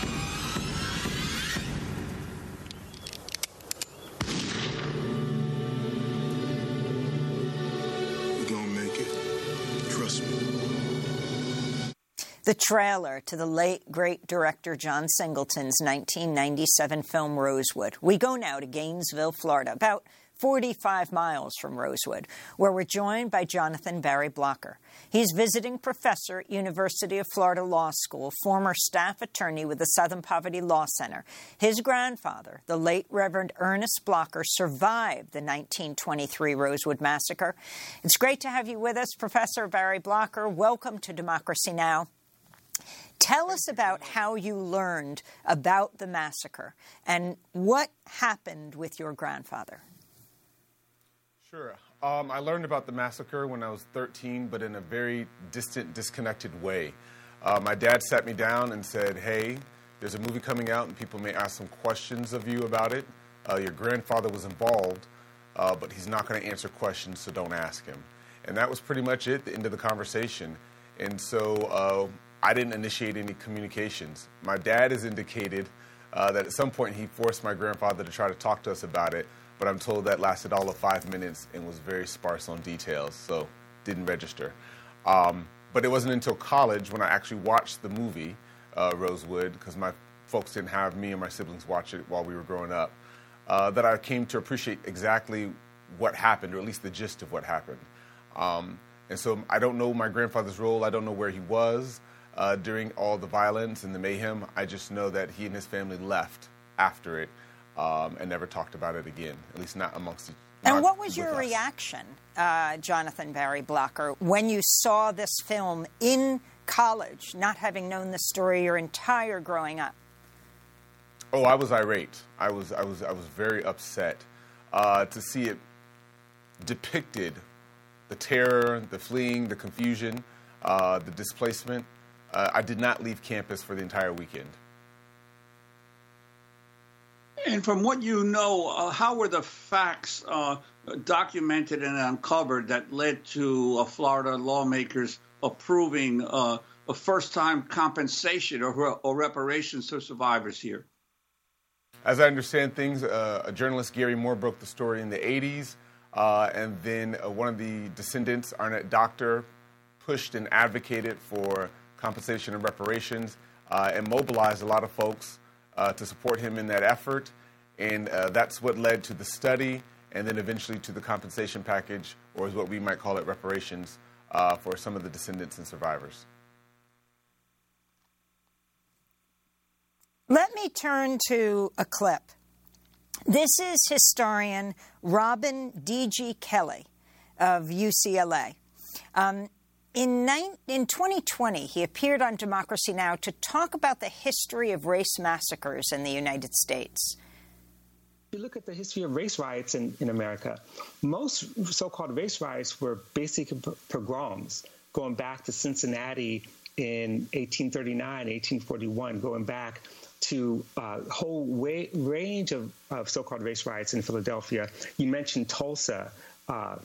S19: We're gonna make it. Trust me.
S4: The trailer to the late, great director John Singleton's nineteen ninety-seven film Rosewood. We go now to Gainesville, Florida, about forty-five miles from Rosewood, where we're joined by Jonathan Barry Blocker. He's visiting professor at University of Florida Law School, former staff attorney with the Southern Poverty Law Center. His grandfather, the late Reverend Ernest Blocker, survived the nineteen twenty-three Rosewood Massacre. It's great to have you with us, Professor Barry Blocker. Welcome to Democracy Now! Tell us about how you learned about the massacre and what happened with your grandfather.
S21: Sure. Um, I learned about the massacre when I was thirteen, but in a very distant, disconnected way. Uh, my dad sat me down and said, hey, there's a movie coming out and people may ask some questions of you about it. Uh, your grandfather was involved, uh, but he's not going to answer questions, so don't ask him. And that was pretty much it, the end of the conversation. And so uh, I didn't initiate any communications. My dad has indicated uh, that at some point he forced my grandfather to try to talk to us about it, but I'm told that lasted all of five minutes and was very sparse on details, so didn't register. Um, but it wasn't until college when I actually watched the movie, uh, Rosewood, because my folks didn't have me and my siblings watch it while we were growing up, uh, that I came to appreciate exactly what happened, or at least the gist of what happened. Um, and so I don't know my grandfather's role. I don't know where he was uh, during all the violence and the mayhem. I just know that he and his family left after it. Um, and never talked about it again, at least not amongst the
S4: And what was your reaction, uh, Jonathan Barry Blocker, when you saw this film in college, not having known the story your entire growing up?
S21: Oh, I was irate. I was, I was, I was very upset uh, to see it depicted, the terror, the fleeing, the confusion, uh, the displacement. Uh, I did not leave campus for the entire weekend.
S11: And from what you know, uh, how were the facts uh, documented and uncovered that led to uh, Florida lawmakers approving uh, a first-time compensation or, or reparations to survivors here?
S21: As I understand things, uh, a journalist, Gary Moore, broke the story in the eighties, uh, and then uh, one of the descendants, Arnett Doctor, pushed and advocated for compensation and reparations uh, and mobilized a lot of folks Uh, to support him in that effort, and uh, that's what led to the study and then eventually to the compensation package, or as what we might call it, reparations, uh, for some of the descendants and survivors.
S4: Let me turn to a clip. This is historian Robin D G Kelley of U C L A. Um, In, nine, in twenty twenty, he appeared on Democracy Now! To talk about the history of race massacres in the United States.
S22: If you look at the history of race riots in, in America, most so-called race riots were basic pogroms, going back to Cincinnati in eighteen thirty-nine, eighteen forty-one, going back to a uh, whole way, range of, of so-called race riots in Philadelphia. You mentioned Tulsa, uh,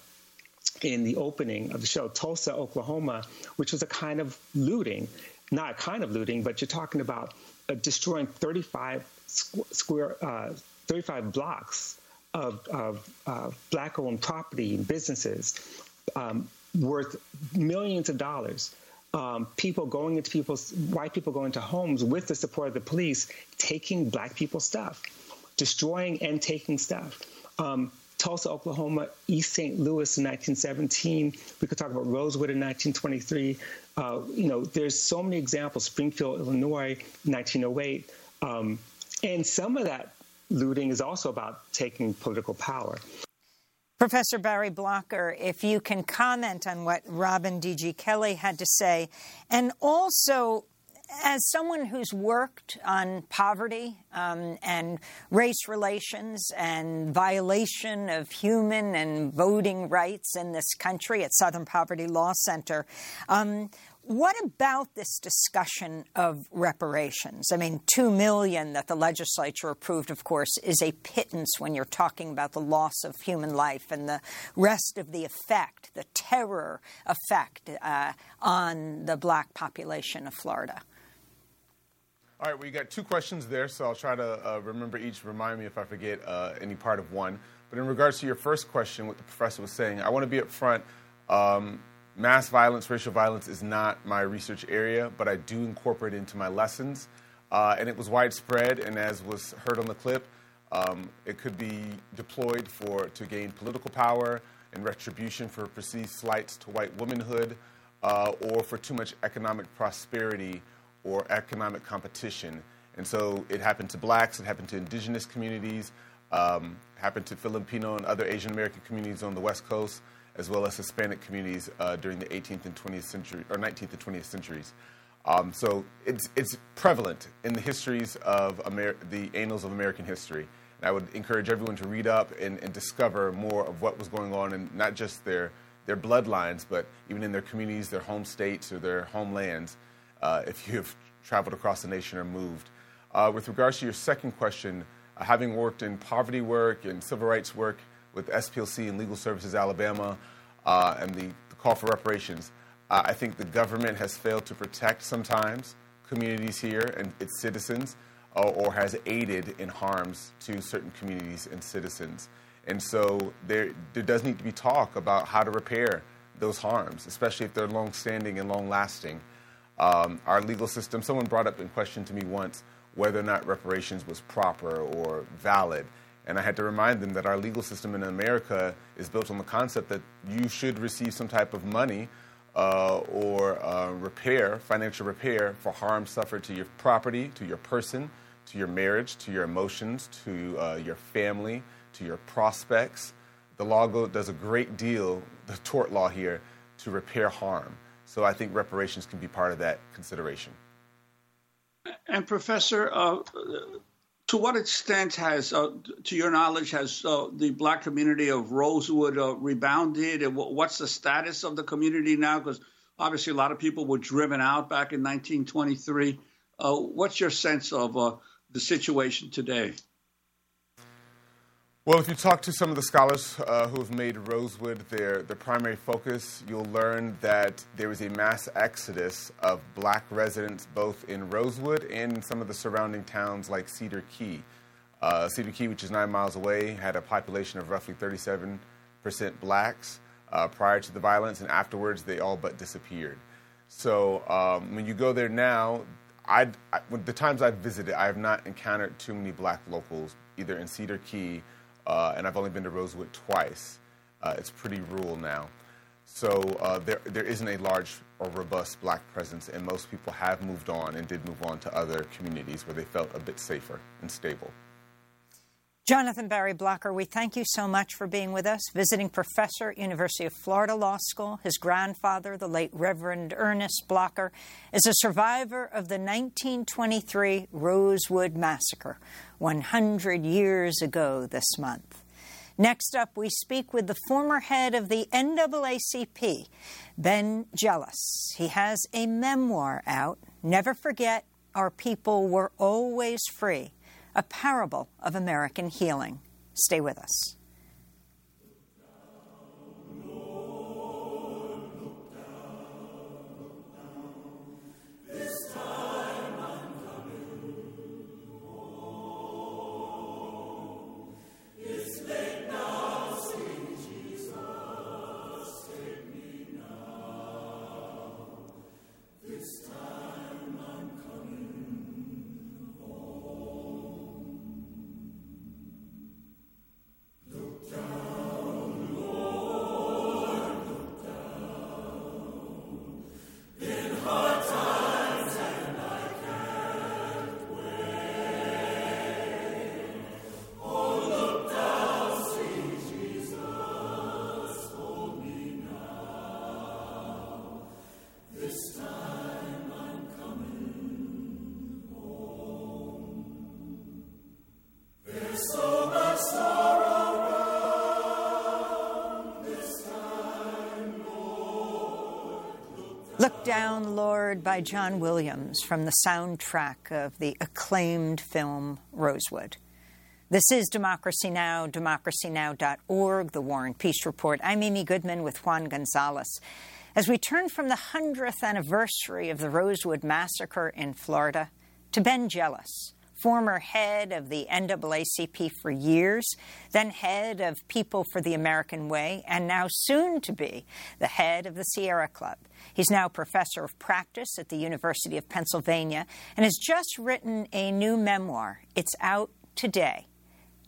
S22: in the opening of the show, Tulsa, Oklahoma, which was a kind of looting, not a kind of looting, but you're talking about uh, destroying thirty-five square, uh, thirty-five blocks of, of uh, black-owned property and businesses um, worth millions of dollars. Um, people going into people's, white people going into homes with the support of the police, taking black people's stuff, destroying and taking stuff. Um, Tulsa, Oklahoma, East Saint Louis in nineteen seventeen. We could talk about Rosewood in nineteen twenty-three. Uh, you know, there's so many examples. Springfield, Illinois, nineteen oh eight. Um, and some of that looting is also about taking political power.
S4: Professor Barry Blocker, if you can comment on what Robin D G Kelley had to say, and also as someone who's worked on poverty um, and race relations and violation of human and voting rights in this country at Southern Poverty Law Center, um, what about this discussion of reparations? I mean, two million that the legislature approved, of course, is a pittance when you're talking about the loss of human life and the rest of the effect, the terror effect uh, on the black population of Florida.
S21: All right, we got two questions there, so I'll try to uh, remember each. Remind me if I forget uh, any part of one. But in regards to your first question, what the professor was saying, I want to be up front. Um, mass violence, racial violence is not my research area, but I do incorporate it into my lessons. Uh, and it was widespread, and as was heard on the clip, Um, it could be deployed for to gain political power and retribution for perceived slights to white womanhood, uh, or for too much economic prosperity or economic competition. And so it happened to blacks, it happened to indigenous communities, um, happened to Filipino and other Asian American communities on the West Coast, as well as Hispanic communities uh, during the eighteenth and twentieth century, or nineteenth and twentieth centuries. Um, so it's, it's prevalent in the histories of Amer- the annals of American history. And I would encourage everyone to read up and, and discover more of what was going on in not just their, their bloodlines, but even in their communities, their home states, or their homelands, uh, if you have traveled across the nation or moved. Uh, with regards to your second question, uh, having worked in poverty work and civil rights work with S P L C and Legal Services Alabama, uh, and the, the call for reparations, uh, I think the government has failed to protect sometimes communities here and its citizens, uh, or has aided in harms to certain communities and citizens. And so there, there does need to be talk about how to repair those harms, especially if they're long-standing and long-lasting. Um, our legal system, someone brought up in question to me once whether or not reparations was proper or valid. And I had to remind them that our legal system in America is built on the concept that you should receive some type of money uh, or uh, repair, financial repair, for harm suffered to your property, to your person, to your marriage, to your emotions, to uh, your family, to your prospects. The law go, does a great deal, the tort law here, to repair harm. So I think reparations can be part of that consideration.
S11: And Professor, uh, to what extent has, uh, to your knowledge, has uh, the black community of Rosewood uh, rebounded? And what's the status of the community now? Because obviously a lot of people were driven out back in nineteen twenty-three. Uh, what's your sense of uh, the situation today?
S21: Well, if you talk to some of the scholars uh, who have made Rosewood their, their primary focus, you'll learn that there was a mass exodus of black residents both in Rosewood and in some of the surrounding towns like Cedar Key. Uh, Cedar Key, which is nine miles away, had a population of roughly thirty-seven percent blacks uh, prior to the violence, and afterwards they all but disappeared. So um, when you go there now, I'd, I, the times I've visited, I have not encountered too many black locals, either in Cedar Key, Uh, and I've only been to Rosewood twice. Uh, it's pretty rural now. So uh, there, there isn't a large or robust black presence, and most people have moved on and did move on to other communities where they felt a bit safer and stable.
S4: Jonathan Barry Blocker, we thank you so much for being with us. Visiting professor, University of Florida Law School. His grandfather, the late Reverend Ernest Blocker, is a survivor of the nineteen twenty-three Rosewood Massacre, one hundred years ago this month. Next up, we speak with the former head of the N double A C P, Ben Jealous. He has a memoir out, Never Forget, Our People Were Always Free, a parable of American healing. Stay with us. Look Down, Lord by John Williams from the soundtrack of the acclaimed film Rosewood. This is Democracy Now!, democracy now dot org, The War and Peace Report. I'm Amy Goodman with Juan Gonzalez. As we turn from the hundredth anniversary of the Rosewood Massacre in Florida to Ben Jealous, former head of the N double A C P for years, then head of People for the American Way, and now soon to be the head of the Sierra Club. He's now professor of practice at the University of Pennsylvania and has just written a new memoir. It's out today.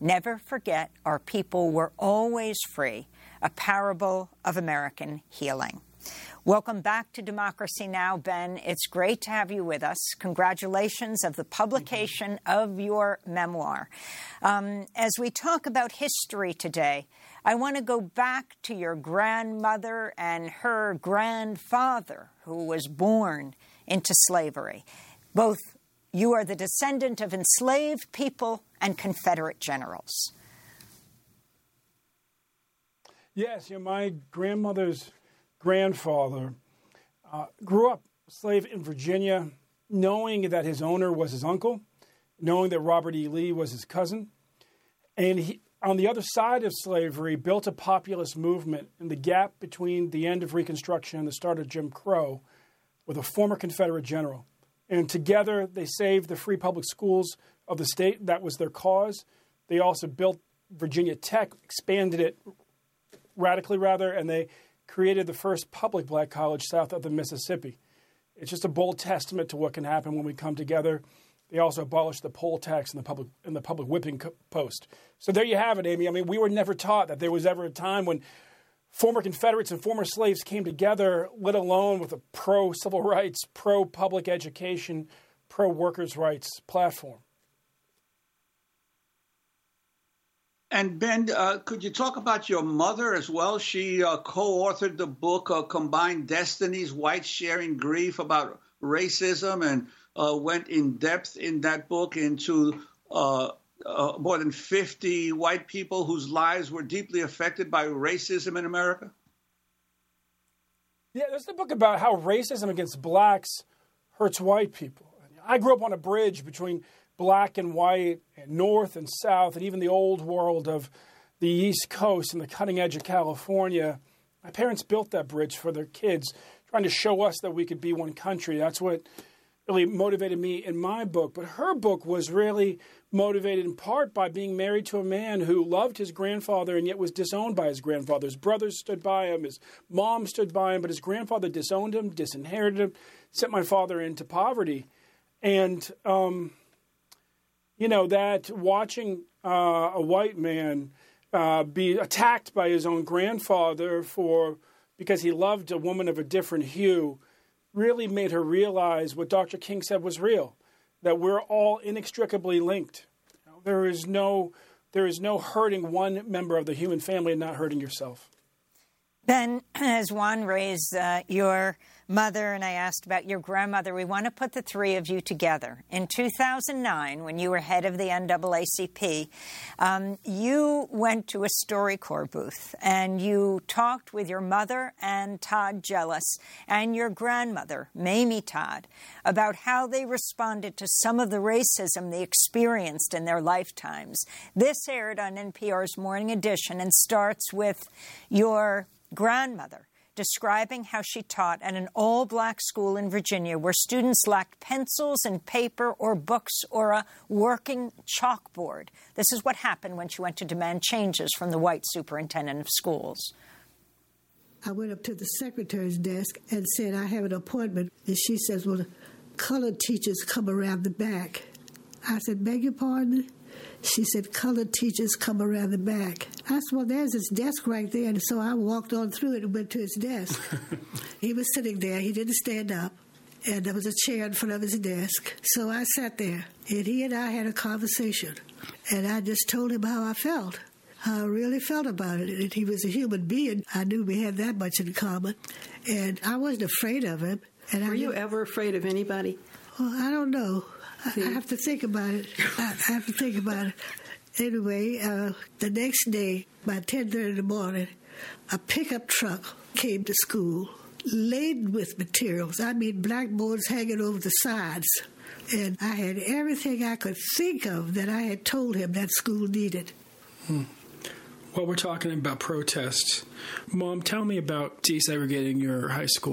S4: Never forget our people were always free, a parable of American healing. Welcome back to Democracy Now!, Ben. It's great to have you with us. Congratulations of the publication of your memoir. Um, as we talk about history today, I want to go back to your grandmother and her grandfather, who was born into slavery. Both you are the descendant of enslaved people and Confederate generals.
S1: Yes, you know, my grandmother's grandfather uh, grew up a slave in Virginia, knowing that his owner was his uncle, knowing that Robert E. Lee was his cousin. And he, on the other side of slavery, built a populist movement in the gap between the end of Reconstruction and the start of Jim Crow with a former Confederate general. And together they saved the free public schools of the state. That was their cause. They also built Virginia Tech, expanded it radically, rather, and they created the first public black college south of the Mississippi. It's just a bold testament to what can happen when we come together. They also abolished the poll tax and the public and the public whipping post. So there you have it, Amy. I mean, we were never taught that there was ever a time when former Confederates and former slaves came together, let alone with a pro-civil rights, pro-public education, pro-workers' rights platform.
S11: And Ben, uh, could you talk about your mother as well? She uh, co-authored the book uh, Combined Destinies, Whites Sharing Grief, about racism, and uh, went in depth in that book into uh, uh, more than fifty white people whose lives were deeply affected by racism in America.
S1: Yeah, there's a book about how racism against blacks hurts white people. I grew up on a bridge between black and white, and north and south, and even the old world of the East Coast and the cutting edge of California. My parents built that bridge for their kids, trying to show us that we could be one country. That's what really motivated me in my book. But her book was really motivated in part by being married to a man who loved his grandfather and yet was disowned by his grandfather. His brothers stood by him, his mom stood by him, but his grandfather disowned him, disinherited him, sent my father into poverty. And um You know, that watching uh, a white man uh, be attacked by his own grandfather for because he loved a woman of a different hue really made her realize what Doctor King said was real, that we're all inextricably linked. You know, there is no there is no hurting one member of the human family and not hurting yourself.
S4: Ben, as Juan raised uh, your mother and I asked about your grandmother, we want to put the three of you together. In two thousand nine, when you were head of the N double A C P, um, you went to a StoryCorps booth and you talked with your mother and Todd Jellis and your grandmother, Mamie Todd, about how they responded to some of the racism they experienced in their lifetimes. This aired on N P R's Morning Edition and starts with your grandmother describing how she taught at an all-black school in Virginia where students lacked pencils and paper or books or a working chalkboard. This is what happened when she went to demand changes from the white superintendent of schools.
S2: I went up to the secretary's desk and said, I have an appointment. And she says, well, the colored teachers come around the back. I said, beg your pardon? She said, colored teachers come around the back. I said, well, there's his desk right there. And so I walked on through it and went to his desk. He was sitting there. He didn't stand up. And there was a chair in front of his desk. So I sat there. And he and I had a conversation. And I just told him how I felt, how I really felt about it. And he was a human being. I knew we had that much in common. And I wasn't afraid of him. And
S23: Were
S2: I
S23: you ever afraid of anybody?
S2: Well, I don't know. I have to think about it. I have to think about it. Anyway, uh, the next day, by ten thirty in the morning, a pickup truck came to school laden with materials. I mean, blackboards hanging over the sides. And I had everything I could think of that I had told him that school needed.
S24: Hmm. Well, we're talking about protests. Mom, tell me about desegregating your high school.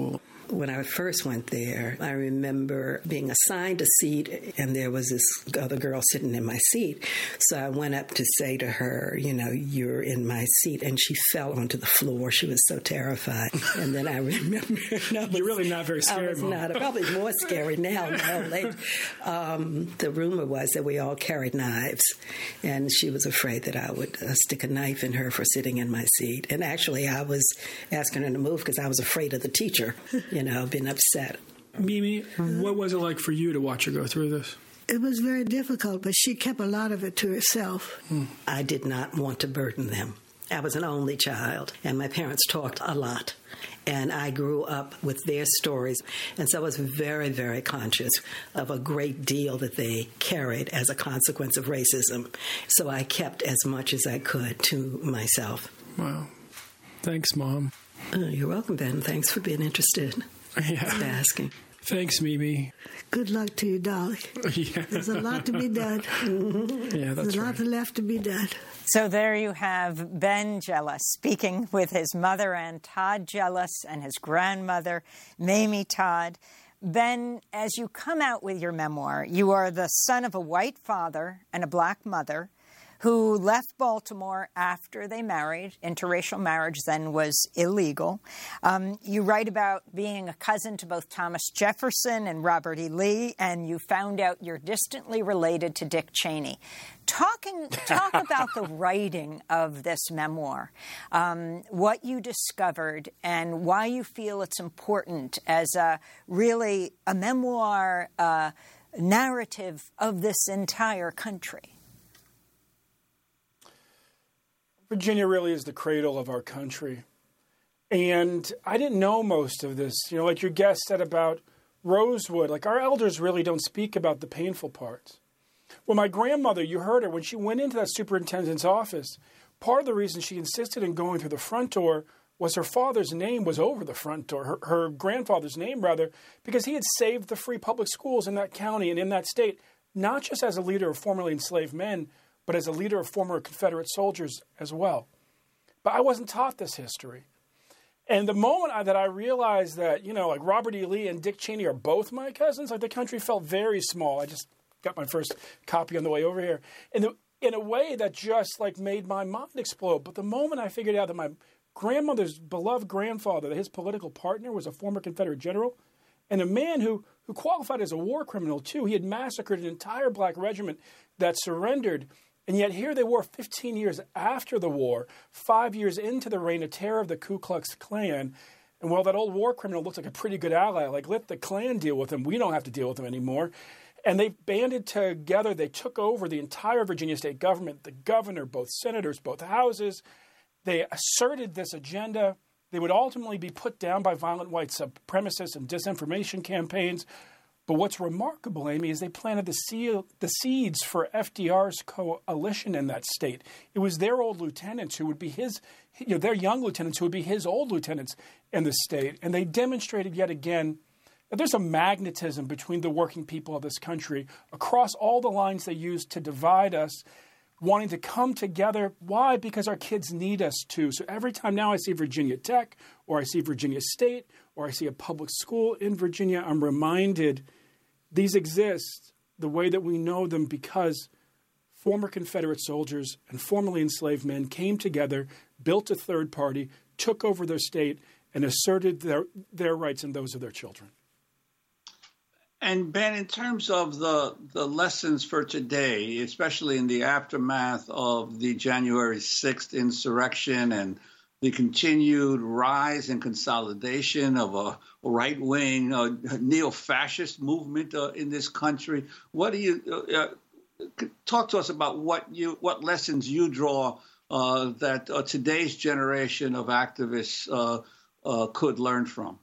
S3: when I first went there, I remember being assigned a seat, and there was this other girl sitting in my seat. So I went up to say to her, you know, you're in my seat, and she fell onto the floor. She was so terrified. And then I remember... No,
S1: you're really not very scary,
S3: I was
S1: Mom.
S3: not. Probably more scary now. now late. Um, the rumor was that we all carried knives, and she was afraid that I would uh, stick a knife in her for sitting in my seat. And actually, I was asking her to move because I was afraid of the teacher, you know, being upset.
S1: Mimi, what was it like for you to watch her go through this?
S2: It was very difficult, but she kept a lot of it to herself.
S3: Hmm. I did not want to burden them. I was an only child, and my parents talked a lot. And I grew up with their stories. And so I was very, very conscious of a great deal that they carried as a consequence of racism. So I kept as much as I could to myself.
S1: Wow. Thanks, Mom.
S3: Uh, you're welcome, Ben. Thanks for being interested.
S1: Yeah.
S3: For asking.
S1: Thanks, Mimi.
S2: Good luck to you, darling.
S1: Yeah.
S2: There's a lot to be done.
S1: Yeah, that's
S2: There's a lot
S1: right.
S2: left to be done.
S4: So there you have Ben Jealous speaking with his mother, Ann Todd Jealous, and his grandmother, Mamie Todd. Ben, as you come out with your memoir, you are the son of a white father and a black mother who left Baltimore after they married. Interracial marriage then was illegal. Um, you write about being a cousin to both Thomas Jefferson and Robert E. Lee, and you found out you're distantly related to Dick Cheney. Talking, talk about the writing of this memoir, um, what you discovered, and why you feel it's important as a really a memoir uh, narrative of this entire country.
S1: Virginia really is the cradle of our country. And I didn't know most of this. You know, like your guest said about Rosewood, like our elders really don't speak about the painful parts. Well, my grandmother, you heard her, when she went into that superintendent's office, part of the reason she insisted in going through the front door was her father's name was over the front door, her, her grandfather's name, rather, because he had saved the free public schools in that county and in that state, not just as a leader of formerly enslaved men, but as a leader of former Confederate soldiers as well. But I wasn't taught this history. And the moment I, that I realized that, you know, like Robert E. Lee and Dick Cheney are both my cousins, like the country felt very small. I just got my first copy on the way over here. And the, in a way that just like made my mind explode. But the moment I figured out that my grandmother's beloved grandfather, that his political partner was a former Confederate general, and a man who, who qualified as a war criminal too, he had massacred an entire black regiment that surrendered. And yet here they were fifteen years after the war, five years into the reign of terror of the Ku Klux Klan. And while that old war criminal looked like a pretty good ally, like let the Klan deal with him, we don't have to deal with him anymore. And they banded together, they took over the entire Virginia state government, the governor, both senators, both houses. They asserted this agenda. They would ultimately be put down by violent white supremacists and disinformation campaigns. But what's remarkable, Amy, is they planted the, seal, the seeds for F D R's coalition in that state. It was their old lieutenants who would be his, you know, their young lieutenants who would be his old lieutenants in the state. And they demonstrated yet again that there's a magnetism between the working people of this country across all the lines they use to divide us, wanting to come together. Why? Because our kids need us to. So every time now I see Virginia Tech or I see Virginia State or I see a public school in Virginia, I'm reminded these exist the way that we know them because former Confederate soldiers and formerly enslaved men came together, built a third party, took over their state, and asserted their, their rights and those of their children.
S11: And Ben, in terms of the, the lessons for today, especially in the aftermath of the January sixth insurrection and the continued rise and consolidation of a right-wing uh, neo-fascist movement uh, in this country, what do you uh, talk to us about? What you, what lessons you draw uh, that uh, today's generation of activists uh, uh, could learn from?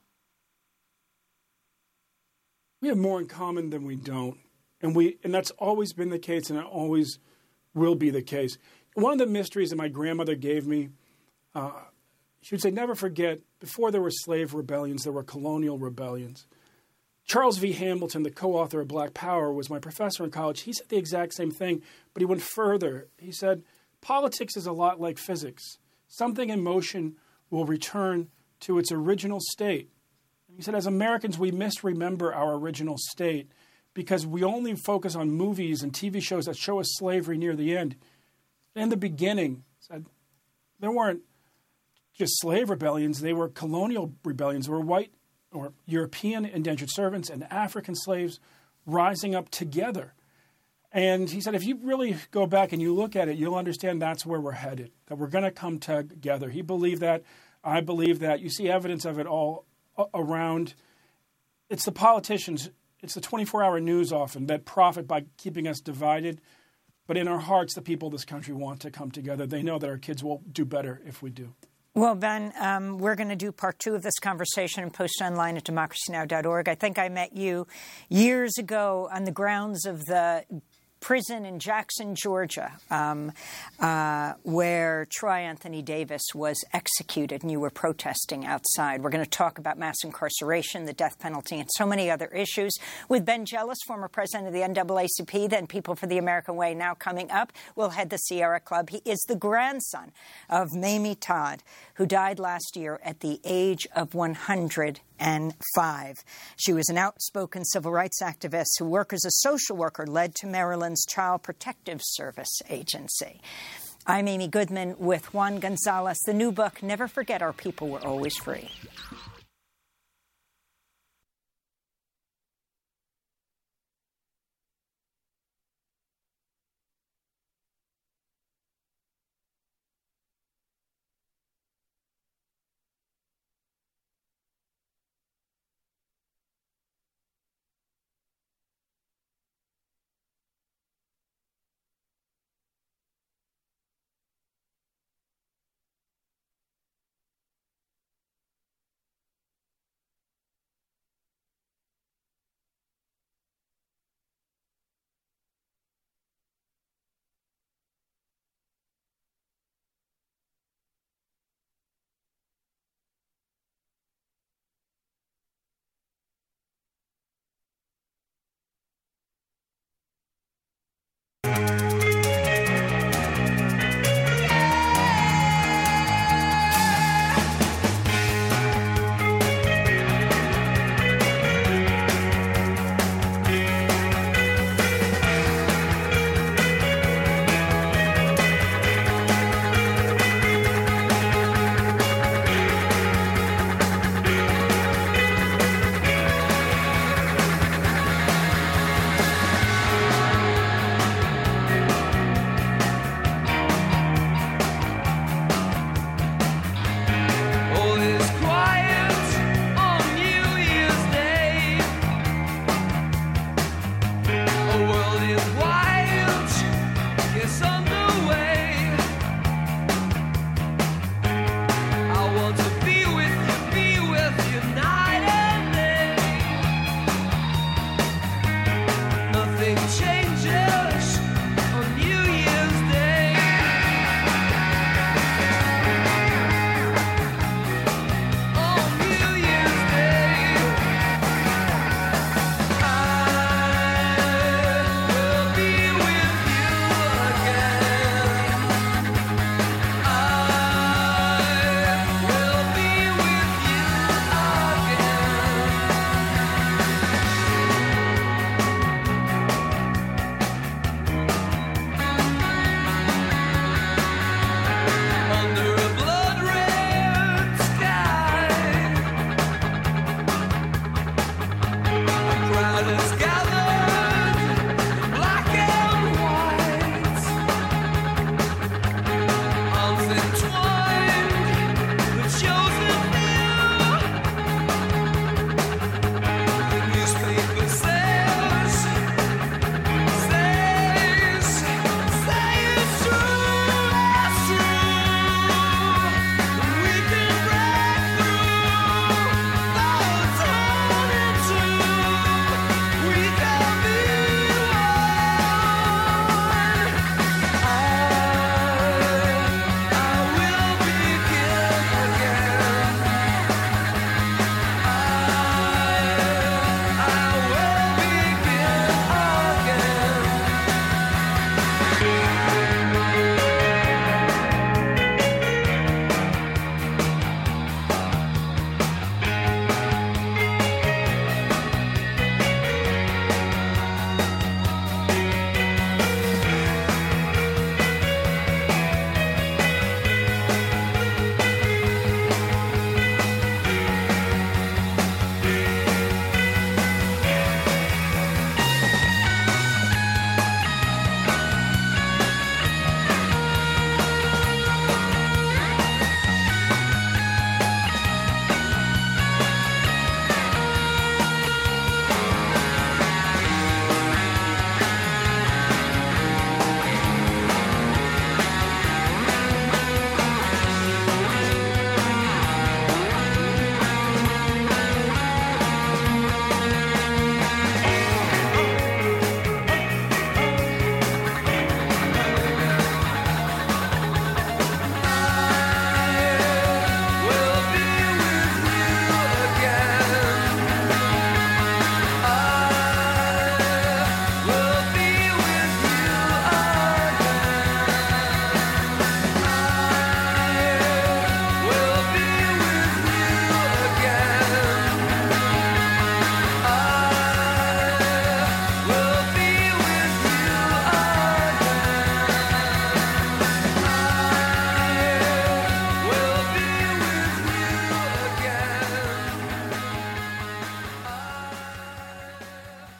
S1: We have more in common than we don't, and we and that's always been the case, and it always will be the case. One of the mysteries that my grandmother gave me. Uh, she would say, never forget, before there were slave rebellions, there were colonial rebellions. Charles V. Hamilton, the co-author of Black Power, was my professor in college. He said the exact same thing, but he went further. He said, politics is a lot like physics. Something in motion will return to its original state. He said, as Americans, we misremember our original state because we only focus on movies and T V shows that show us slavery near the end. In the beginning, said, there weren't just slave rebellions, they were colonial rebellions. There were white or European indentured servants and African slaves rising up together. And he said, if you really go back and you look at it, you'll understand that's where we're headed, that we're going to come together. He believed that. I believe that. You see evidence of it all around. It's the politicians, it's the twenty-four hour news often that profit by keeping us divided. But in our hearts, the people of this country want to come together. They know that our kids will do better if we do.
S4: Well, Ben, um, we're going to do part two of this conversation and post online at democracy now dot org. I think I met you years ago on the grounds of the prison in Jackson, Georgia, um, uh, where Troy Anthony Davis was executed, and you were protesting outside. We're going to talk about mass incarceration, the death penalty, and so many other issues with Ben Jealous, former president of the N double A C P, then People for the American Way. Now coming up, we'll head the Sierra Club. He is the grandson of Mamie Todd, who died last year at the age of one hundred five. She was an outspoken civil rights activist who worked as a social worker, led to Maryland's Child Protective Service Agency. I'm Amy Goodman with Juan Gonzalez. The new book, Never Forget Our People Were Always Free.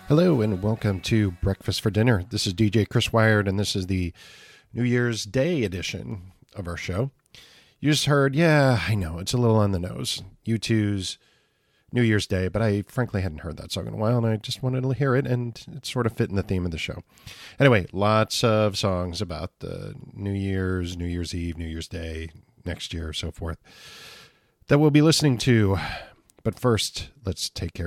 S7: Hello and welcome to Breakfast for Dinner. This is D J Chris Wired, and this is the New Year's Day edition of our show. You just heard, yeah, I know, it's a little on the nose, U two's New Year's Day, but I frankly hadn't heard that song in a while, and I just wanted to hear it, and it sort of fit in the theme of the show. Anyway, lots of songs about the New Year's, New Year's Eve, New Year's Day, next year, so forth, that we'll be listening to. But first, let's take care